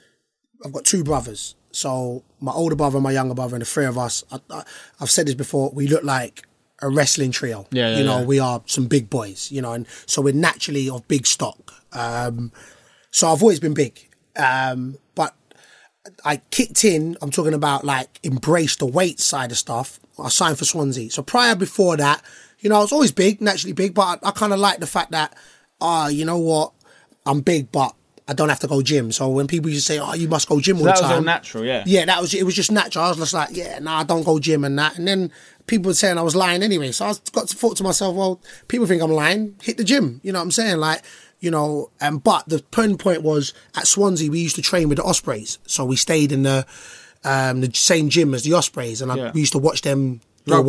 2 brothers. So my older brother, my younger brother, and the 3 of us. I've said this before. We look like a wrestling trio. You know, we are some big boys. You know, and so we're naturally of big stock. So I've always been big. But I kicked in. I'm talking about like embrace the weight side of stuff. I signed for Swansea. So before that, you know, I was always big, naturally big. But I kind of like the fact that, you know what, I'm big, but I don't have to go gym. So when people used to say, "Oh, you must go gym all the time," that was all natural, yeah. Yeah, it was just natural. I was just like, I don't go gym and that. And then people were saying I was lying anyway. So I got to thought to myself, well, people think I'm lying. Hit the gym. You know what I'm saying? Like, you know. But the turning point was at Swansea. We used to train with the Ospreys, so we stayed in the same gym as the Ospreys, and we used to watch them. The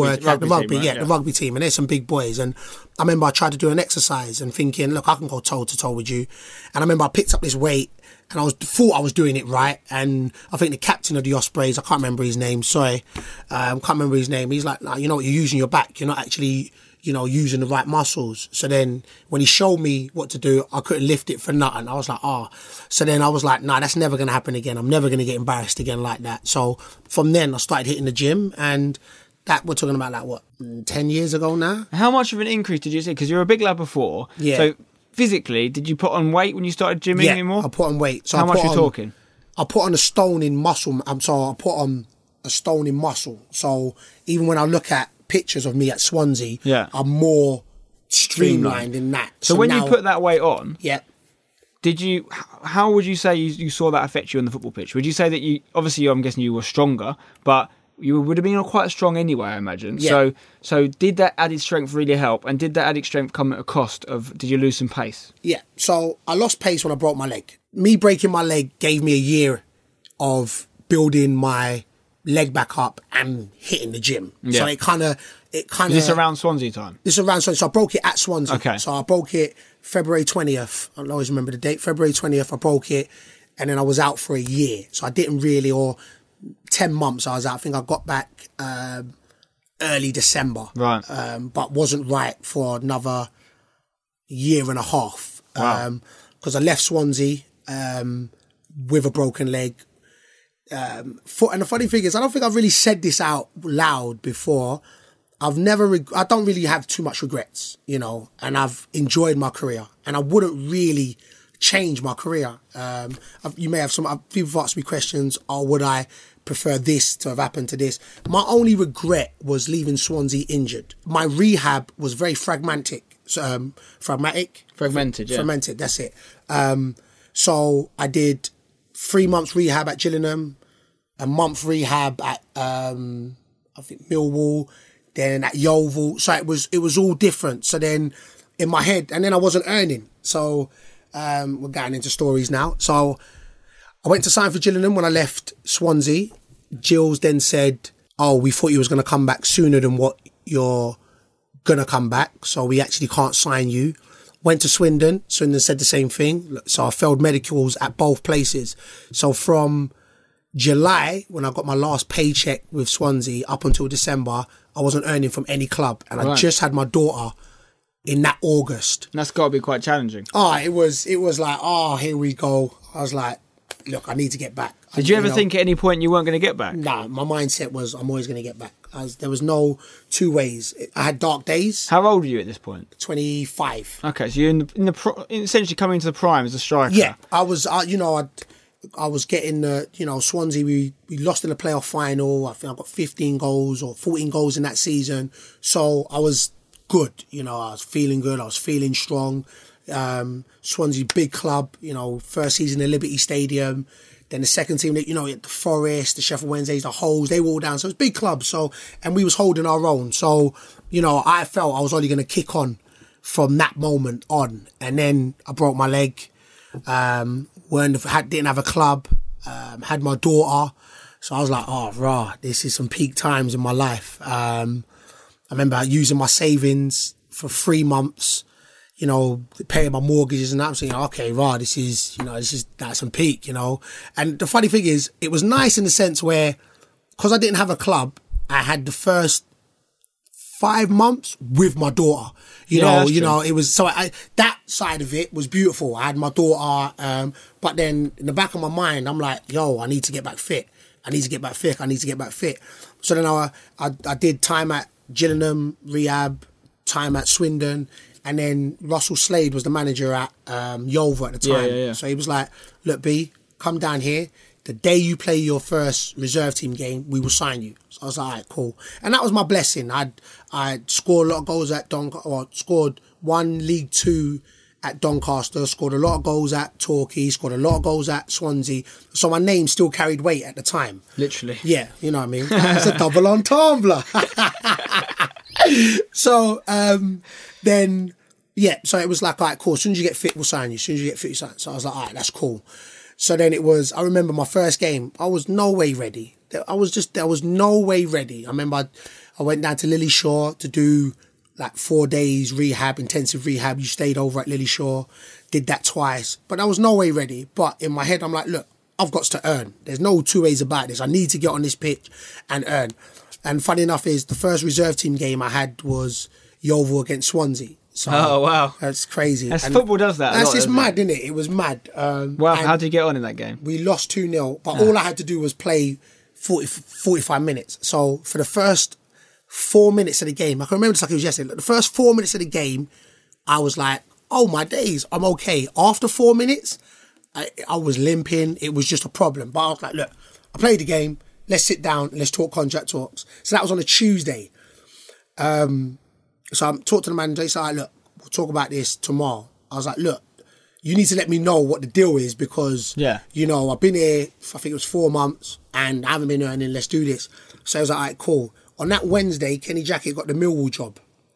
rugby team, and there's some big boys. And I remember I tried to do an exercise and thinking, look, I can go toe to toe with you. And I remember I picked up this weight and I thought I was doing it right. And I think the captain of the Ospreys, I can't remember his name, sorry, can't remember his name. He's like, nah, you know what, you're using your back. You're not actually, you know, using the right muscles. So then when he showed me what to do, I couldn't lift it for nothing. I was like, So then I was like, nah, that's never going to happen again. I'm never going to get embarrassed again like that. So from then I started hitting the gym, and that we're talking about, like, what, 10 years ago now? How much of an increase did you see? Because you were a big lad before. Yeah. So physically, did you put on weight when you started gymming anymore? I put on weight. So how much are you talking? I put on a stone in muscle. I put on a stone in muscle. So even when I look at pictures of me at Swansea, I'm more streamlined in that. So when you put that weight on, did you? How would you say you saw that affect you on the football pitch? Would you say that you, obviously, I'm guessing you were stronger, but you would have been quite strong anyway, I imagine. Yeah. So did that added strength really help? And did that added strength come at a cost of, did you lose some pace? Yeah. So I lost pace when I broke my leg. Me breaking my leg gave me a year of building my leg back up and hitting the gym. Yeah. So it kind of... Is this around Swansea time? This is around Swansea. So I broke it at Swansea. Okay. So I broke it February 20th. I'll always remember the date. February 20th, I broke it. And then I was out for a year. So I didn't really... 10 months I was out. I think I got back early December. Right. But wasn't right for another year and a half. Wow. Because I left Swansea with a broken leg. And the funny thing is, I don't think I've really said this out loud before. I don't really have too much regrets, you know, and I've enjoyed my career. And I wouldn't really change my career. You may have people have asked me questions, would I prefer this to have happened to this? My only regret was leaving Swansea injured. My rehab was very fragmented, that's it. So I did 3 months rehab at Gillingham, a month rehab at I think Millwall, then at Yeovil. So it was all different. So then in my head, and then I wasn't earning. So we're getting into stories now. So I went to sign for Gillingham when I left Swansea. Gills then said, we thought you was going to come back sooner than what you're going to come back, so we actually can't sign you. Went to Swindon. Swindon said the same thing. So I failed medicals at both places. So from July, when I got my last paycheck with Swansea, up until December, I wasn't earning from any club. And I just had my daughter in that August. That's got to be quite challenging. It was like, here we go. I was like, look, I need to get back. Did you ever think at any point you weren't going to get back? Nah, my mindset was I'm always going to get back. There was no two ways. I had dark days. How old were you at this point? 25. Okay, so you're essentially coming into the prime as a striker. Yeah, I was. I was getting Swansea. We lost in the playoff final. I think I got 15 goals or 14 goals in that season. So I was good. I was feeling good. I was feeling strong. Swansea, big club. First season in Liberty Stadium. Then the second team, the Forest, the Sheffield Wednesdays, the Holes, they were all down. So it was big clubs. So, and we was holding our own. So, I felt I was only going to kick on from that moment on. And then I broke my leg. Didn't have a club. Had my daughter. So I was like, oh, rah, this is some peak times in my life. I remember using my savings for 3 months, you know, paying my mortgages and that. I'm saying, okay, rah, this is that's some peak, you know. And the funny thing is, it was nice in the sense where, because I didn't have a club, I had the first 5 months with my daughter. You know, it was, so that side of it was beautiful. I had my daughter, but then in the back of my mind, I'm like, yo, I need to get back fit. I need to get back fit. So then I did time at Gillingham rehab, time at Swindon, and then Russell Slade was the manager at Yeovil at the time. Yeah. So he was like, look, B, come down here. The day you play your first reserve team game, we will sign you. So I was like, all right, cool. And that was my blessing. I'd scored a lot of goals at scored 1 League 2 at Doncaster, scored a lot of goals at Torquay, scored a lot of goals at Swansea. So my name still carried weight at the time. Literally. Yeah, you know what I mean? It's a double entendre. So then, yeah, so it was like, all right, cool. As soon as you get fit, we'll sign you. As soon as you get fit, you sign. So I was like, all right, that's cool. So then it was, I remember my first game, I was no way ready. There was no way ready. I remember I went down to Lily Shaw to do like 4 days rehab, intensive rehab. You stayed over at Lily Shaw, did that twice, but I was no way ready. But in my head, I'm like, look, I've got to earn. There's no two ways about this. I need to get on this pitch and earn. And funny enough is the first reserve team game I had was Yeovil against Swansea. So oh, wow. That's crazy. And football does that. That's just mad, isn't it? It was mad. Wow, how did you get on in that game? We lost 2-0, but all I had to do was play 45 minutes. So for the first 4 minutes of the game, I can remember this like it was yesterday. The first 4 minutes of the game, I was like, oh my days, I'm okay. After 4 minutes, I was limping. It was just a problem. But I was like, look, I played the game. Let's sit down and let's talk contract talks. So that was on a Tuesday. So I talked to the manager. He said, all right, look, we'll talk about this tomorrow. I was like, look, you need to let me know what the deal is because, you know, I've been here, I think it was 4 months and I haven't been earning, let's do this. So I was like, all right, cool. On that Wednesday, Kenny Jackett got the Millwall job.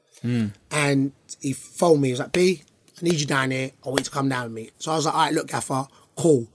And he phoned me. He was like, B, I need you down here. I want you to come down with me. So I was like, all right, look, Gaffer, cool.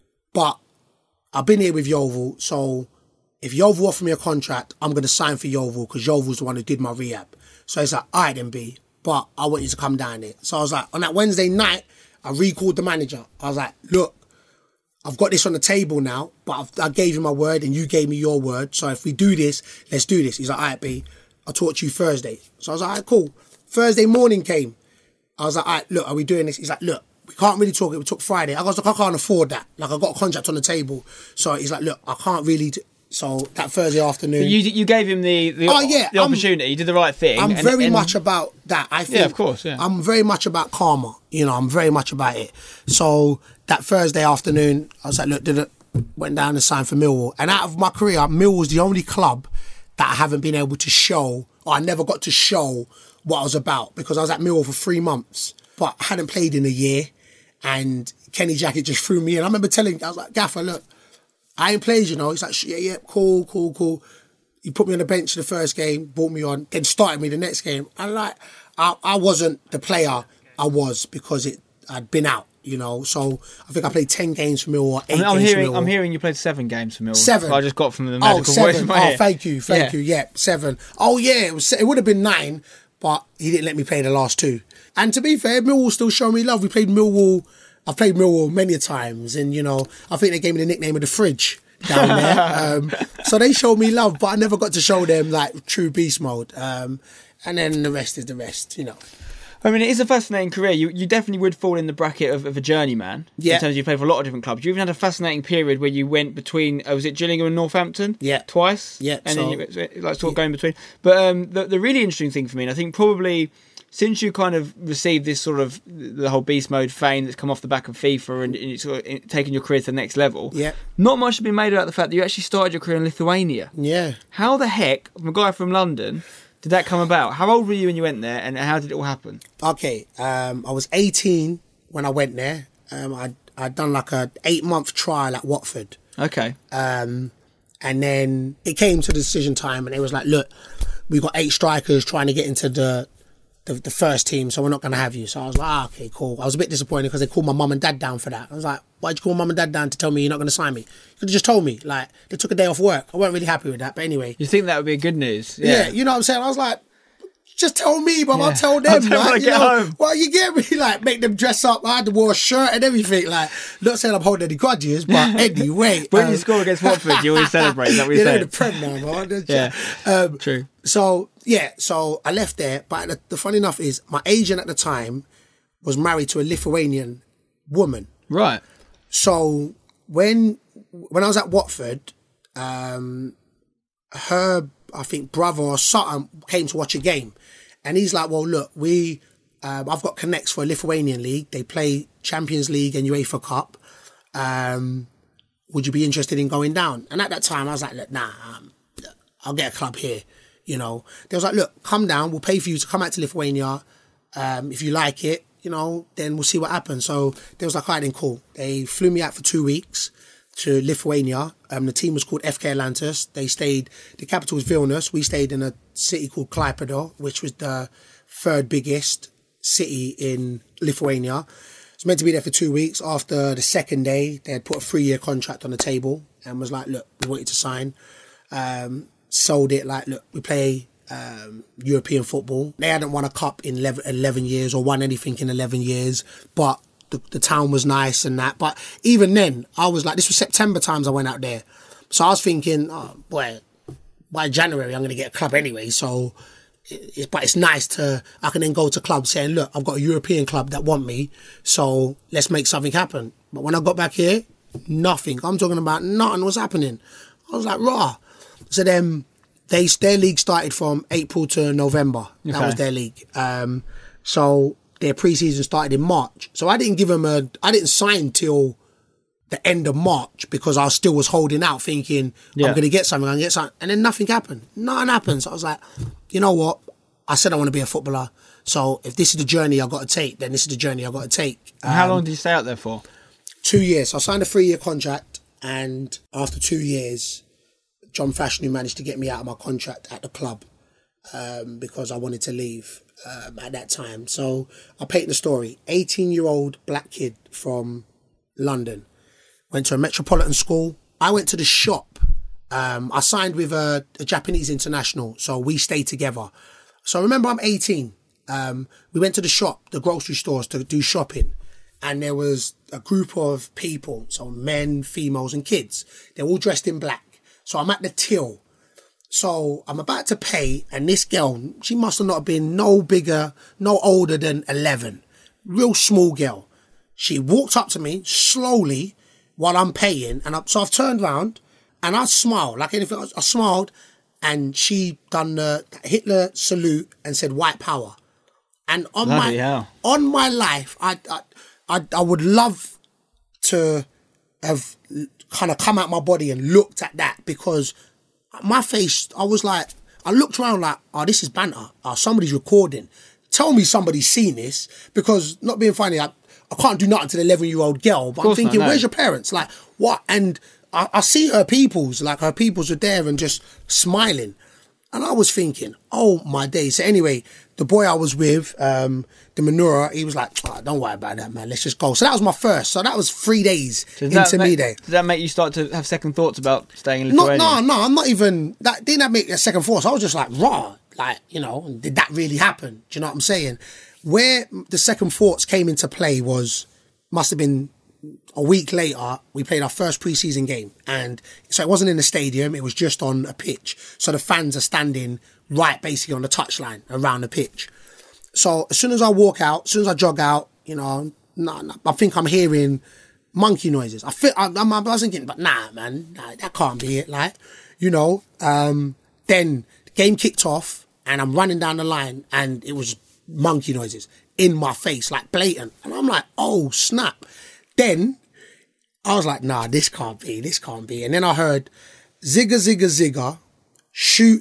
But I've been here with Yeovil, so if Yeovil offer me a contract, I'm going to sign for Yeovil because Yeovil's the one who did my rehab. So he's like, all right then, B, but I want you to come down there. So I was like, on that Wednesday night, I recalled the manager. I was like, look, I've got this on the table now, but I gave you my word and you gave me your word. So if we do this, let's do this. He's like, all right, B, I'll talk to you Thursday. So I was like, all right, cool. Thursday morning came. I was like, all right, look, are we doing this? He's like, look, we can't really talk. We took Friday. I was like, I can't afford that. Like, I got a contract on the table. So he's like, look, I can't really... So that Thursday afternoon... But you gave him the opportunity. You did the right thing. I'm very much about that. I think, yeah, of course, yeah. I'm very much about karma. You know, I'm very much about it. So that Thursday afternoon, I was like, look, went down and signed for Millwall. And out of my career, Millwall's the only club that I haven't been able to show, or I never got to show what I was about because I was at Millwall for 3 months, but I hadn't played in a year. And Kenny Jackett just threw me in. I remember telling, I was like, Gaffer, look, I ain't played, you know. He's like, yeah, cool. He put me on the bench the first game, brought me on, then started me the next game. And like, I wasn't the player I was because I'd been out, you know. So I think I played 10 games for Millwall, 8 games for Millwall. I'm hearing you played 7 games for Millwall. 7. So I just got from the medical voice in my ear. Thank you. Yeah, 7. Oh yeah, it would have been 9, but he didn't let me play the last 2. And to be fair, Millwall still showed me love. I've played Millwall many times, and you know, I think they gave me the nickname of the fridge down there. So they showed me love, but I never got to show them like true beast mode. And then the rest is the rest, you know. I mean, it is a fascinating career. You definitely would fall in the bracket of a journeyman. Yeah. In terms of you played for a lot of different clubs. You even had a fascinating period where you went between, was it Gillingham and Northampton? Yeah. Twice? Yeah. And then you like sort of going between. But the really interesting thing for me, and I think probably since you kind of received this sort of the whole beast mode fame that's come off the back of FIFA and it's sort of taken your career to the next level, not much has been made about the fact that you actually started your career in Lithuania. Yeah. How the heck, from a guy from London, did that come about? How old were you when you went there, and how did it all happen? Okay, I was 18 when I went there. I'd done like a 8-month trial at Watford. Okay. And then it came to the decision time, and it was like, look, we've got 8 strikers trying to get into the the first team, so we're not going to have you. So I was like, okay, cool. I was a bit disappointed because they called my mum and dad down for that. I was like, why'd you call mum and dad down to tell me you're not going to sign me? You could have just told me. Like, they took a day off work. I weren't really happy with that, but anyway. You think that would be good news? Yeah, you know what I'm saying? I was like, just tell me, but I'll tell them. Like, you know, home. Well, you get me? Like, make them dress up. I had to wear a shirt and everything. Like, not saying I'm holding any grudges, but anyway. When you score against Watford, you always celebrate. Is that what you're saying? The Prem now, man. Yeah, true. So I left there. But the funny enough is, my agent at the time was married to a Lithuanian woman. Right. So when I was at Watford, her, I think, brother or something came to watch a game. And he's like, well, look, I've got connects for a Lithuanian league. They play Champions League and UEFA Cup. Would you be interested in going down? And at that time, I was like, look, nah, I'll get a club here. You know, they was like, look, come down. We'll pay for you to come out to Lithuania. If you like it, you know, then we'll see what happens. So they was like, all right, then cool. They flew me out for 2 weeks to Lithuania. The team was called FK Atlantis. They stayed, the capital was Vilnius. We stayed in a city called Klaipėda, which was the third biggest city in Lithuania. I was meant to be there for 2 weeks. After the second day, they had put a 3-year contract on the table and was like, look, we want you to sign. Sold it like, look, we play European football. They hadn't won a cup in 11 years or won anything in 11 years, but the town was nice and that. But even then, I was like, this was September times I went out there. So I was thinking, oh, boy, by January, I'm going to get a club anyway. So, but it's nice I can then go to clubs saying, look, I've got a European club that want me. So let's make something happen. But when I got back here, nothing. I'm talking about nothing was happening. I was like, raw. So then their league started from April to November. Okay. That was their league. So their pre-season started in March. So I didn't sign till the end of March because I still was holding out thinking, I'm going to get something, And then nothing happened. Nothing happened. So I was like, you know what? I said I want to be a footballer. So if this is the journey I've got to take, then this is the journey I've got to take. How long did you stay out there for? 2 years. So I signed a 3-year contract. And after 2 years, John Fashanu managed to get me out of my contract at the club because I wanted to leave at that time. So I'll paint the story. 18-year-old black kid from London. Went to a metropolitan school. I went to the shop. I signed with a Japanese international, so we stayed together. So remember, I'm 18. We went to the shop, the grocery stores, to do shopping. And there was a group of people, so men, females and kids. They're all dressed in black. So I'm at the till. So I'm about to pay, and this girl, she must have not been no bigger, no older than 11. Real small girl. She walked up to me slowly while I'm paying, and so I've turned round and I smiled like anything else. I smiled, and she done the Hitler salute and said "White Power." And on my life, I would love to have kind of come out my body and looked at that, because my face, I was like, I looked around like, oh, this is banter. Oh, somebody's recording. Tell me somebody's seen this, because not being funny, I can't do nothing to the 11-year-old girl, but I'm thinking, where's your parents? Like, what? And I see her peoples were there and just smiling. And I was thinking, oh my days. So anyway, the boy I was with, the Manura, he was like, oh, don't worry about that, man. Let's just go. So that was my first. So that was 3 days into me there. Did that make you start to have second thoughts about staying in Lithuania? No, I'm not even, that didn't make a second thought. I was just like, raw. Like, you know, did that really happen? Do you know what I'm saying? Where the second thoughts came into play must have been a week later. We played our first pre-season game, and so it wasn't in the stadium, it was just on a pitch, so the fans are standing right basically on the touchline around the pitch. So as soon as I walk out, as soon as I jog out, you know, I think I'm hearing monkey noises. I was thinking, but nah, man, that can't be it. Like, you know, then the game kicked off and I'm running down the line and it was monkey noises in my face, like blatant. And I'm like, oh, snap. Then I was like, nah, this can't be. And then I heard zigga, zigga, zigga, shoot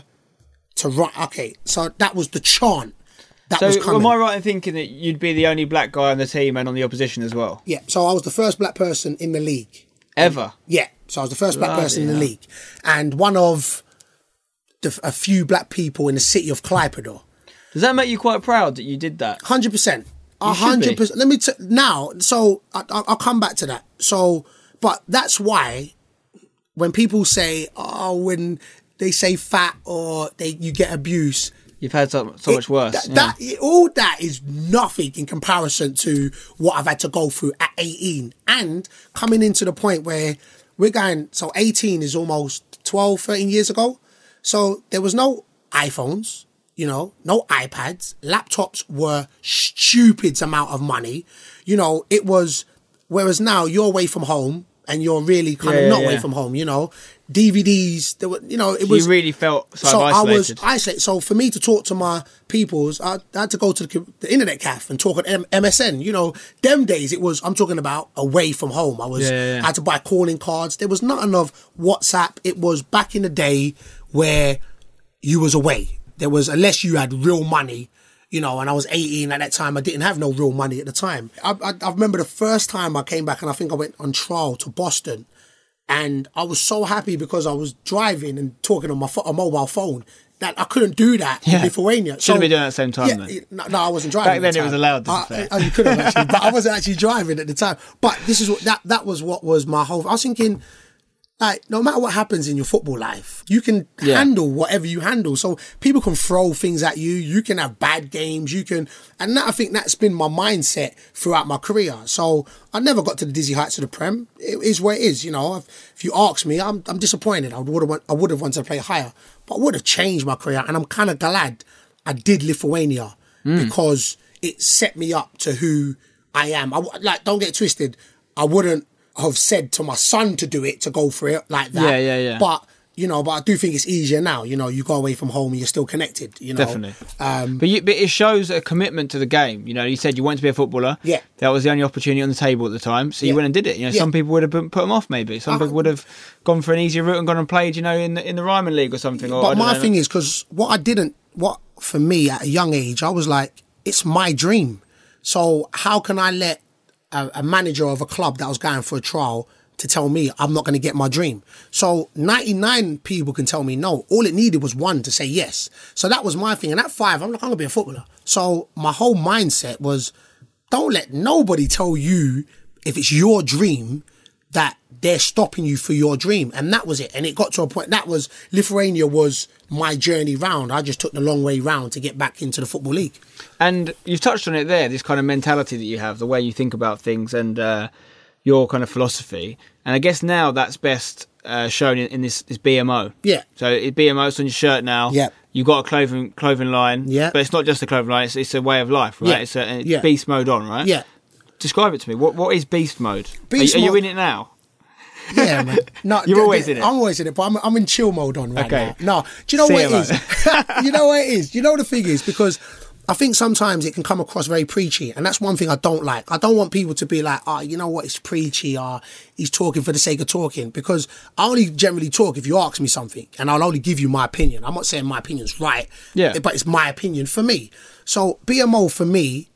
to run. Okay, so that was the chant that was coming. Am I right in thinking that you'd be the only black guy on the team and on the opposition as well? Yeah, so I was the first black person in the league. Ever? Yeah, so I was the first black person in the league. And one of a few black people in the city of Klaipėda. Does that make you quite proud that you did that? 100%. You should be. 100%. Let me now. So I'll come back to that. So, but that's why when people say, "Oh, when they say fat or you get abuse," You've had so much worse. All that is nothing in comparison to what I've had to go through at 18 and coming into the point where we're going. So 18 is almost 12, 13 years ago. So there was no iPhones, no iPads. Laptops were stupid amount of money. It was, whereas now you're away from home and you're really kind of not away from home, DVDs, there were, it was... You really felt so isolated. I was isolated. So for me to talk to my peoples, I had to go to the internet cafe and talk on MSN. Them days, I'm talking about away from home. I had to buy calling cards. There was nothing of WhatsApp. It was back in the day where you was away. There was, unless you had real money, and I was 18 at that time. I didn't have no real money at the time. I remember the first time I came back and I think I went on trial to Boston. And I was so happy because I was driving and talking on a mobile phone that I couldn't do that in Lithuania. Shouldn't be doing it at the same time then. No, I wasn't driving. Back then it was allowed, you could have actually, but I wasn't actually driving at the time. But this is that was what was my whole... I was thinking, like, no matter what happens in your football life, you can handle whatever you handle. So people can throw things at you. You can have bad games. And I think that's been my mindset throughout my career. So I never got to the dizzy heights of the Prem. It is what it is. If you ask me, I'm disappointed. I would have wanted to play higher, but I would have changed my career. And I'm kind of glad I did Lithuania because it set me up to who I am. Don't get twisted. I wouldn't have said to my son to do it, to go for it like that. Yeah. But, but I do think it's easier now. You go away from home and you're still connected, Definitely. But it shows a commitment to the game. You said you wanted to be a footballer. Yeah. That was the only opportunity on the table at the time. So you went and did it. Some people would have put them off maybe. Some people would have gone for an easier route and gone and played, in the Ryman League or something. But my thing is, because for me at a young age, I was like, it's my dream. So how can I let a manager of a club that was going for a trial to tell me I'm not going to get my dream? So 99 people can tell me no. All it needed was one to say yes. So that was my thing. And at 5, I'm like, I'm going to be a footballer. So my whole mindset was, don't let nobody tell you if it's your dream that they're stopping you for your dream. And that was it. And it got to a point, Lithuania was my journey round. I just took the long way round to get back into the Football League. And you've touched on it there, this kind of mentality that you have, the way you think about things and your kind of philosophy. And I guess now that's best shown in this BMO. Yeah. So BMO's on your shirt now. Yeah. You've got a clothing line. Yeah. But it's not just a clothing line, it's a way of life, right? Yeah. It's beast mode on, right? Yeah. Describe it to me. What is beast mode? Are you in it now? Yeah, man. No, you're always in it. I'm always in it, but I'm in chill mode on right now. No, do you know what it is? You know what it is? You know the thing is, because I think sometimes it can come across very preachy, and that's one thing I don't like. I don't want people to be like, you know what, it's preachy, he's talking for the sake of talking, because I only generally talk if you ask me something, and I'll only give you my opinion. I'm not saying my opinion's right, but it's my opinion for me. So BMO for me,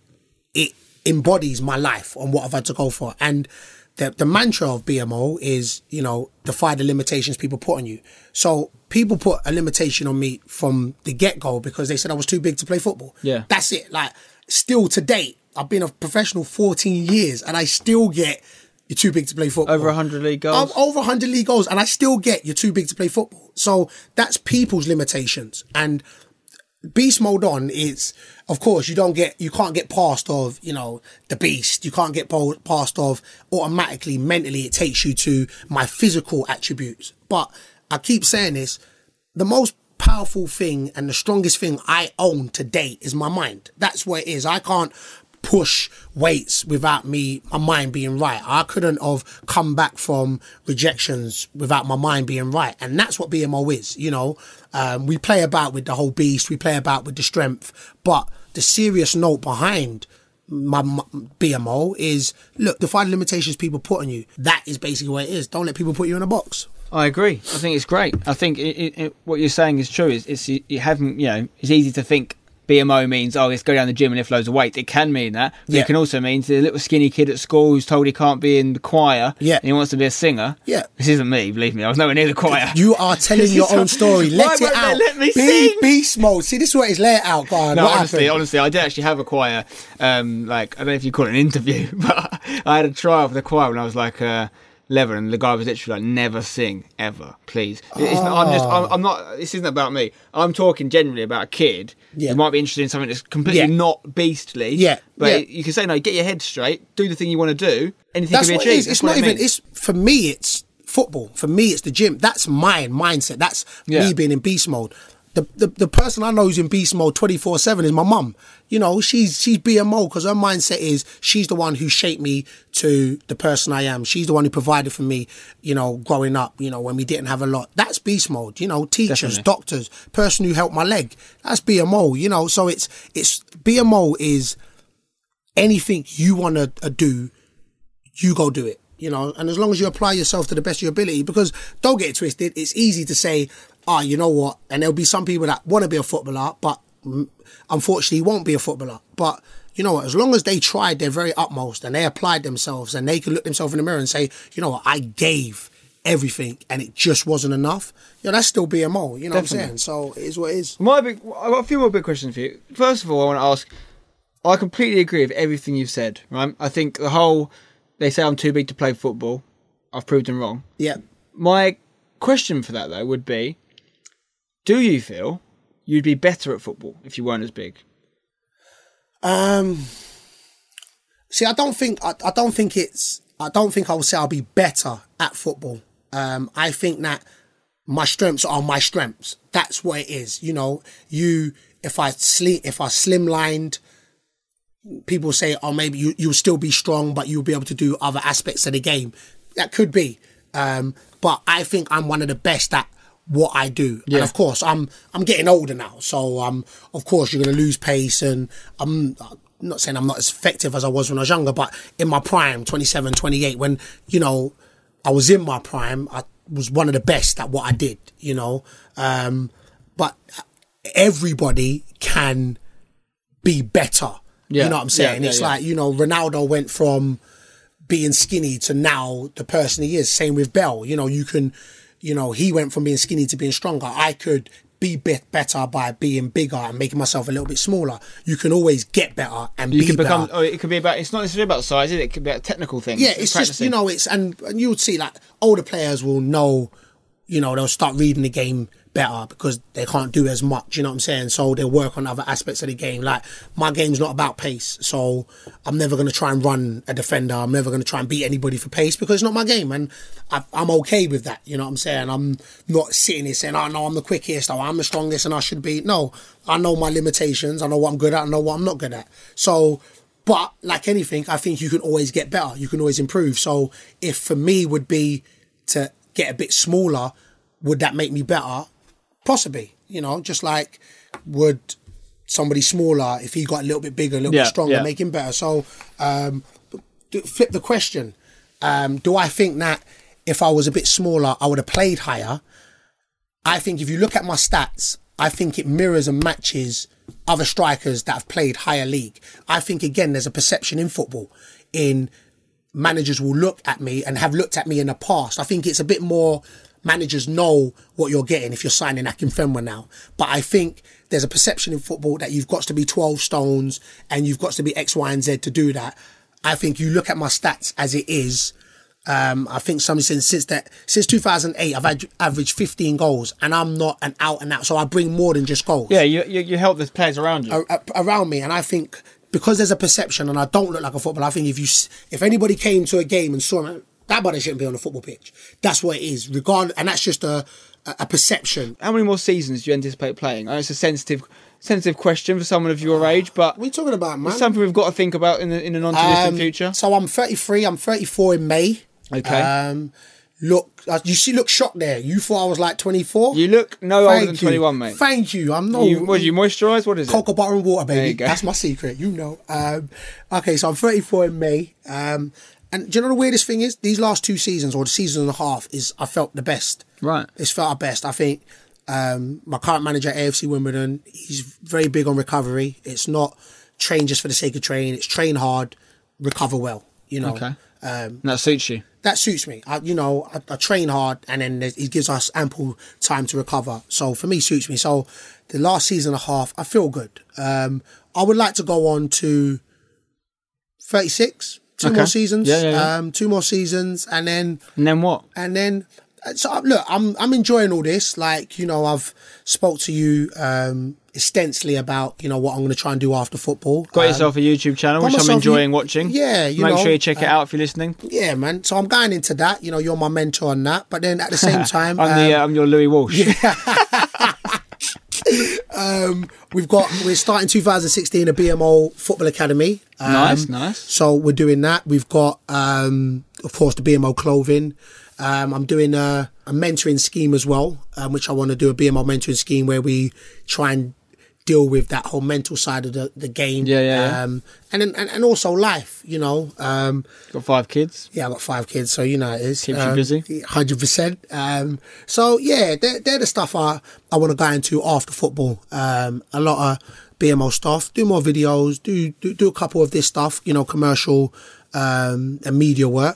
it embodies my life on what I've had to go for. And the mantra of BMO is, defy the limitations people put on you. So people put a limitation on me from the get-go because they said I was too big to play football. Yeah. That's it. Like, still to date, I've been a professional 14 years and I still get, you're too big to play football. Over 100 league goals? Over 100 league goals, and I still get, you're too big to play football. So that's people's limitations. And beast mode on is, of course, you can't get past of, the beast. You can't get past of automatically, mentally, it takes you to my physical attributes. But I keep saying this, the most powerful thing and the strongest thing I own to date is my mind. That's what it is. I can't push weights without my mind being right. I couldn't have come back from rejections without my mind being right. And that's what BMO is, we play about with the whole beast, we play about with the strength, but the serious note behind my BMO is, look, defy the limitations people put on you. That is basically what it is. Don't let people put you in a box. I agree. I think it's great. I think what you're saying is true. It's easy to think BMO means, oh, let's go down the gym and lift loads of weight. It can mean that. But it can also mean the little skinny kid at school who's told he can't be in the choir and he wants to be a singer. Yeah. This isn't me, believe me. I was nowhere near the choir. You are telling your own story. Let it out. Let me sing. Beast mode. See, this is what it's let out, God. No, honestly, I did actually have a choir. I don't know if you call it an interview, but I had a trial for the choir when I was like 11, and the guy was literally like, "Never sing ever, please." I'm not. This isn't about me. I'm talking generally about a kid who might be interested in something that's completely not beastly. But you can say, no, get your head straight, do the thing you want to do. Anything can be achieved. It's not even. It's for me. It's football. For me, it's the gym. That's my mindset. That's me being in beast mode. The person I know who's in beast mode 24/7 is my mum. You know, she's BMO because her mindset is she's the one who shaped me to the person I am. She's the one who provided for me, you know, growing up, you know, when we didn't have a lot. That's beast mode, you know, teachers, doctors, person who helped my leg. That's BMO, you know, so it's BMO is anything you want to do, you go do it, you know, and as long as you apply yourself to the best of your ability, because don't get it twisted, it's easy to say, you know what? And there'll be some people that want to be a footballer, but unfortunately won't be a footballer. But you know what? As long as they tried their very utmost and they applied themselves and they can look themselves in the mirror and say, you know what? I gave everything and it just wasn't enough. You know, that's still BMO. You know what I'm saying? So it is what it is. I've got a few more big questions for you. First of all, I want to ask, I completely agree with everything you've said, right? I think they say I'm too big to play football. I've proved them wrong. Yeah. My question for that, though, would be, do you feel you'd be better at football if you weren't as big? See, I don't think I would say I'll be better at football. I think that my strengths are my strengths. That's what it is. You know, if I slimlined, people say, oh, maybe you'll still be strong, but you'll be able to do other aspects of the game. That could be. But I think I'm one of the best at what I do. And of course, I'm getting older now. So, of course, you're going to lose pace. And I'm not saying I'm not as effective as I was when I was younger, but in my prime, 27, 28, when, you know, I was in my prime, I was one of the best at what I did, you know. But everybody can be better. You know what I'm saying? It's like, you know, Ronaldo went from being skinny to now the person he is. Same with Bell. You know, he went from being skinny to being stronger. I could be better by being bigger and making myself a little bit smaller. You can always get better and be better. It could be about, it's not necessarily about size, is it? It could be about technical things. Yeah, it's just, you know, and you would see like older players will know, you know, they'll start reading the game better because they can't do as much, you know what I'm saying? So they'll work on other aspects of the game. Like, my game's not about pace, so I'm never going to try and run a defender. I'm never going to try and beat anybody for pace because it's not my game, and I'm okay with that, you know what I'm saying? I'm not sitting here saying, oh no, I'm the quickest, or I'm the strongest and I should be. No, I know my limitations, I know what I'm good at, I know what I'm not good at. So, but like anything, I think you can always get better, you can always improve. So if for me would be to get a bit smaller, would that make me better? Possibly, you know, just like would somebody smaller, if he got a little bit bigger, a little bit stronger, make him better. So flip the question. Do I think that if I was a bit smaller, I would have played higher? I think if you look at my stats, I think it mirrors and matches other strikers that have played higher league. I think, again, there's a perception in football in managers will look at me and have looked at me in the past. I think it's a bit more... Managers know what you're getting if you're signing Akinfenwa now. But I think there's a perception in football that you've got to be 12 stones and you've got to be X, Y, and Z to do that. I think you look at my stats as it is. I think somebody said since 2008, I've averaged 15 goals and I'm not an out and out. So I bring more than just goals. Yeah, you help the players around you. Around me. And I think because there's a perception and I don't look like a footballer, I think if anybody came to a game and saw me, that body shouldn't be on a football pitch. That's what it is. Regardless, and that's just a perception. How many more seasons do you anticipate playing? I know it's a sensitive question for someone of your age, but what are you talking about, man? It's something we've got to think about in the non-too-distant future. So I'm 33. I'm 34 in May. Okay. Look shocked there. You thought I was like 24? You look no older than 21, mate. Thank you. I'm no... You moisturise? What is it? Cocoa butter and water, baby. There you go. That's my secret. You know. Okay, so I'm 34 in May. And do you know the weirdest thing is? These last 2 seasons, or the season and a half, I felt the best. Right. It's felt our best. I think My current manager at AFC Wimbledon, he's very big on recovery. It's not train just for the sake of training. It's train hard, recover well, Okay. That suits you. That suits me. I train hard, and then he gives us ample time to recover. So for me, suits me. So the last season and a half, I feel good. I would like to go on to 36, two more seasons. Yeah. 2 more seasons, and then what? And then, so look, I'm enjoying all this. Like, I've spoke to you extensively about, what I'm going to try and do after football. Got yourself a YouTube channel, which I'm enjoying watching. Yeah, Make sure you check it out if you're listening. Yeah, man. So I'm going into that. You're my mentor on that. But then at the same time, I'm your Louis Walsh. Yeah. We're starting 2016 a BMO Football Academy. Nice. So we're doing that. We've got, of course, the BMO clothing. I'm doing a mentoring scheme as well, which I want to do a BMO mentoring scheme where we try and deal with that whole mental side of the game. Yeah. And also life, Got 5 kids? Yeah, I've got 5 kids, so it is. Keeps you busy? 100%. So yeah, they're the stuff I want to go into after football. A lot of BMO stuff, do more videos, do a couple of this stuff, commercial and media work.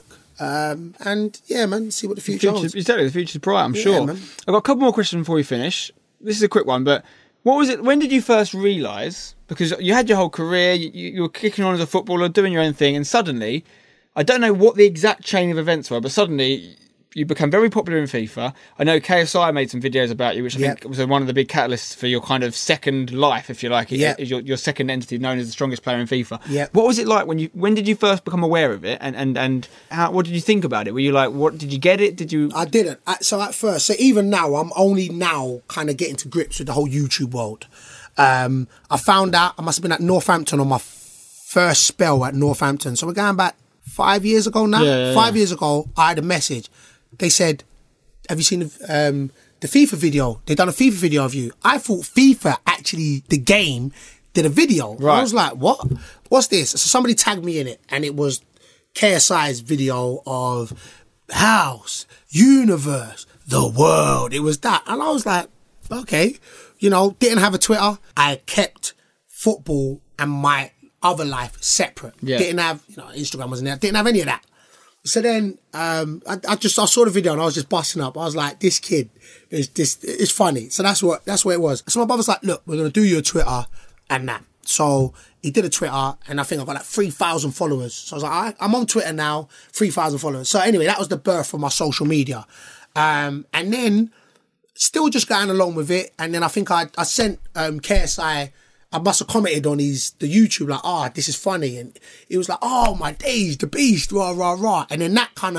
And yeah, man, see what the future holds. Exactly, the future's bright, I'm sure. Man. I've got a couple more questions before we finish. This is a quick one, but what was it? When did you first realise? Because you had your whole career, you were kicking on as a footballer, doing your own thing, and suddenly, I don't know what the exact chain of events were, but suddenly you become very popular in FIFA. I know KSI made some videos about you, which I think was one of the big catalysts for your kind of second life, if you like. Is your second entity known as the strongest player in FIFA. Yeah. What was it like when did you first become aware of it, and what did you think about it? Were you like, what did you get it? Did you? I didn't. So at first, so even now, I'm only now kind of getting to grips with the whole YouTube world. I found out I must have been at Northampton on my first spell at Northampton. So we're going back 5 years ago now. Yeah. 5 years ago, I had a message. They said, have you seen the FIFA video? They done a FIFA video of you. I thought FIFA, actually, the game, did a video. Right. I was like, what? What's this? So somebody tagged me in it, and it was KSI's video of House, Universe, the World. It was that. And I was like, okay. Didn't have a Twitter. I kept football and my other life separate. Yeah. Didn't have, Instagram wasn't there. Didn't have any of that. So then I saw the video and I was just busting up. I was like, this kid it's funny. So that's what it was. So my brother's like, look, we're gonna do your Twitter and that. So he did a Twitter, and I think I got like 3,000 followers. So I was like, I'm on Twitter now, 3,000 followers. So anyway, that was the birth of my social media. And then still just going along with it. And then I think I sent KSI. I must have commented on the YouTube like, this is funny. And it was like, oh my days, the beast, rah, rah, rah. And then that kind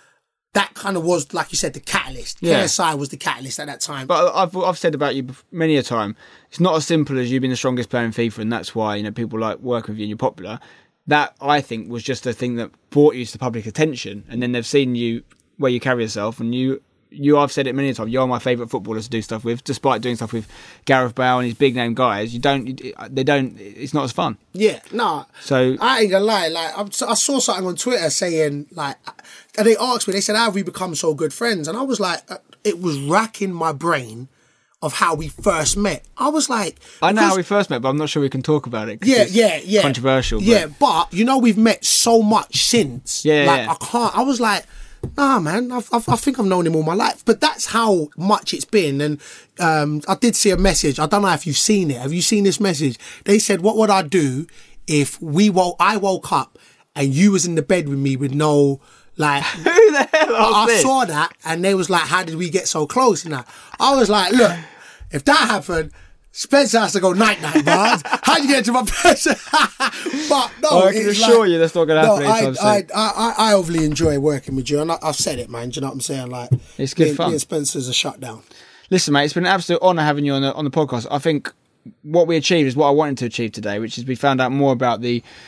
of was, like you said, the catalyst. Yeah. KSI was the catalyst at that time. But I've said about you many a time, it's not as simple as you being the strongest player in FIFA, and that's why people like working with you and you're popular. That, I think, was just a thing that brought you to public attention, and then they've seen you where you carry yourself, and I've said it many times, you're my favourite footballer to do stuff with, despite doing stuff with Gareth Bale and his big name guys. It's not as fun. Yeah, no. So I ain't gonna lie, like I saw something on Twitter saying, like, and they asked me, they said, how have we become so good friends? And I was like, it was racking my brain of how we first met. I was like, I know how we first met, but I'm not sure we can talk about it. Yeah. Controversial. Yeah, but we've met so much since. Yeah. I was like, nah, man, I think I've known him all my life. But that's how much it's been. And I did see a message. I don't know if you've seen it. Have you seen this message? They said, what would I do if I woke up and you was in the bed with me with no, like... Who the hell I saw that, and they was like, how did we get so close? And I was like, look, if that happened... Spencer has to go night-night, man. How'd you get into my person? But no, I can assure you that's not going to happen anytime soon. I overly enjoy working with you, and I've said it, man. Do you know what I'm saying? Like, it's good fun. Me and Spencer's a shutdown. Listen, mate, it's been an absolute honour having you on the podcast. I think what we achieved is what I wanted to achieve today, which is we found out more about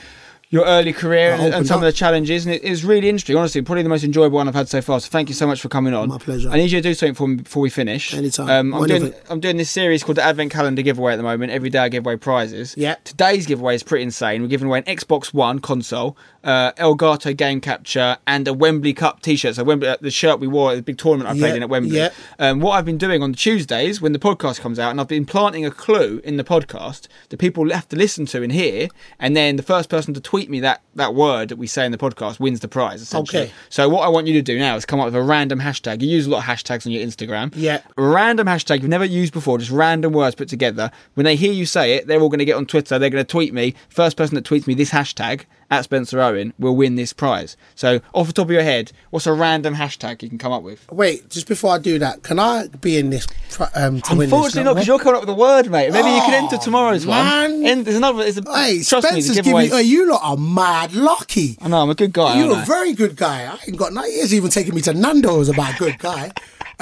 your early career and some up. of the challenges, and it is really interesting. Honestly, probably the most enjoyable one I've had so far. So thank you so much for coming on. My pleasure. I need you to do something for me before we finish. Anytime. I'm doing this series called the Advent Calendar Giveaway at the moment. Every day I give away prizes. Yeah. Today's giveaway is pretty insane. We're giving away an Xbox One console, Elgato Game Capture, and a Wembley Cup T-shirt. So Wembley, the shirt we wore at the big tournament I played in at Wembley. Yeah. What I've been doing on Tuesdays when the podcast comes out, and I've been planting a clue in the podcast that people have to listen to and hear, and then the first person to tweet me that word that we say in the podcast wins the prize, essentially. Okay. So what I want you to do now is come up with a random hashtag. You use a lot of hashtags on your Instagram. Yeah. A random hashtag you've never used before, just random words put together. When they hear you say it, they're all going to get on Twitter. They're going to tweet me. First person that tweets me this hashtag at Spencer Owen will win this prize. So off the top of your head, what's a random hashtag you can come up with? Wait, just before I do that, can I be in this to win this? Unfortunately not, because you're coming up with a word, mate. Maybe you can enter tomorrow's man. one. There's another. Hey, trust me, the Spencer's giveaway. giving you lot are mad lucky. I know, I'm a good guy. You're aren't a very good guy. I ain't got nothing. He's even taking me to Nando's about good guy.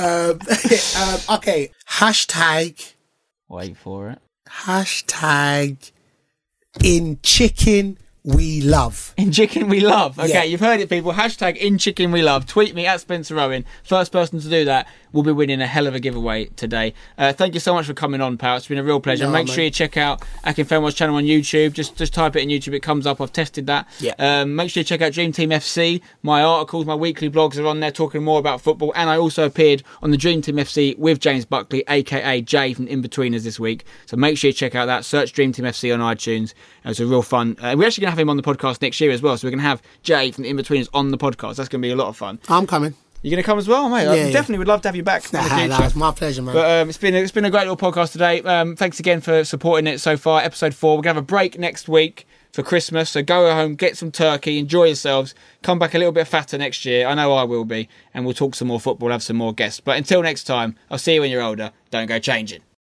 Okay. Hashtag. Wait for it. Hashtag in chicken we love. In chicken we love. Okay, Yeah. You've heard it, people. Hashtag in chicken we love. Tweet me at Spencer Owen. First person to do that will be winning a hell of a giveaway today. Thank you so much for coming on, pal. It's been a real pleasure. No, Make man. sure you check out Akin Fenwell's channel on YouTube. Just type it in YouTube. It comes up. I've tested that. Yeah. Make sure you check out Dream Team FC. My articles, my weekly blogs are on there talking more about football. And I also appeared on the Dream Team FC with James Buckley, a.k.a. Jay from In-Betweeners this week. So make sure you check out that. Search Dream Team FC on iTunes. It was a real fun. We're actually going to have him on the podcast next year as well. So we're going to have Jay from In-Betweeners on the podcast. That's going to be a lot of fun. I'm coming. You're going to come as well, mate? I Yeah. definitely would love to have you back in the future. That's my pleasure, man. But it's been a great little podcast today. Thanks again for supporting it so far. Episode 4. We're going to have a break next week for Christmas. So go home, get some turkey, enjoy yourselves. Come back a little bit fatter next year. I know I will be. And we'll talk some more football, have some more guests. But until next time, I'll see you when you're older. Don't go changing.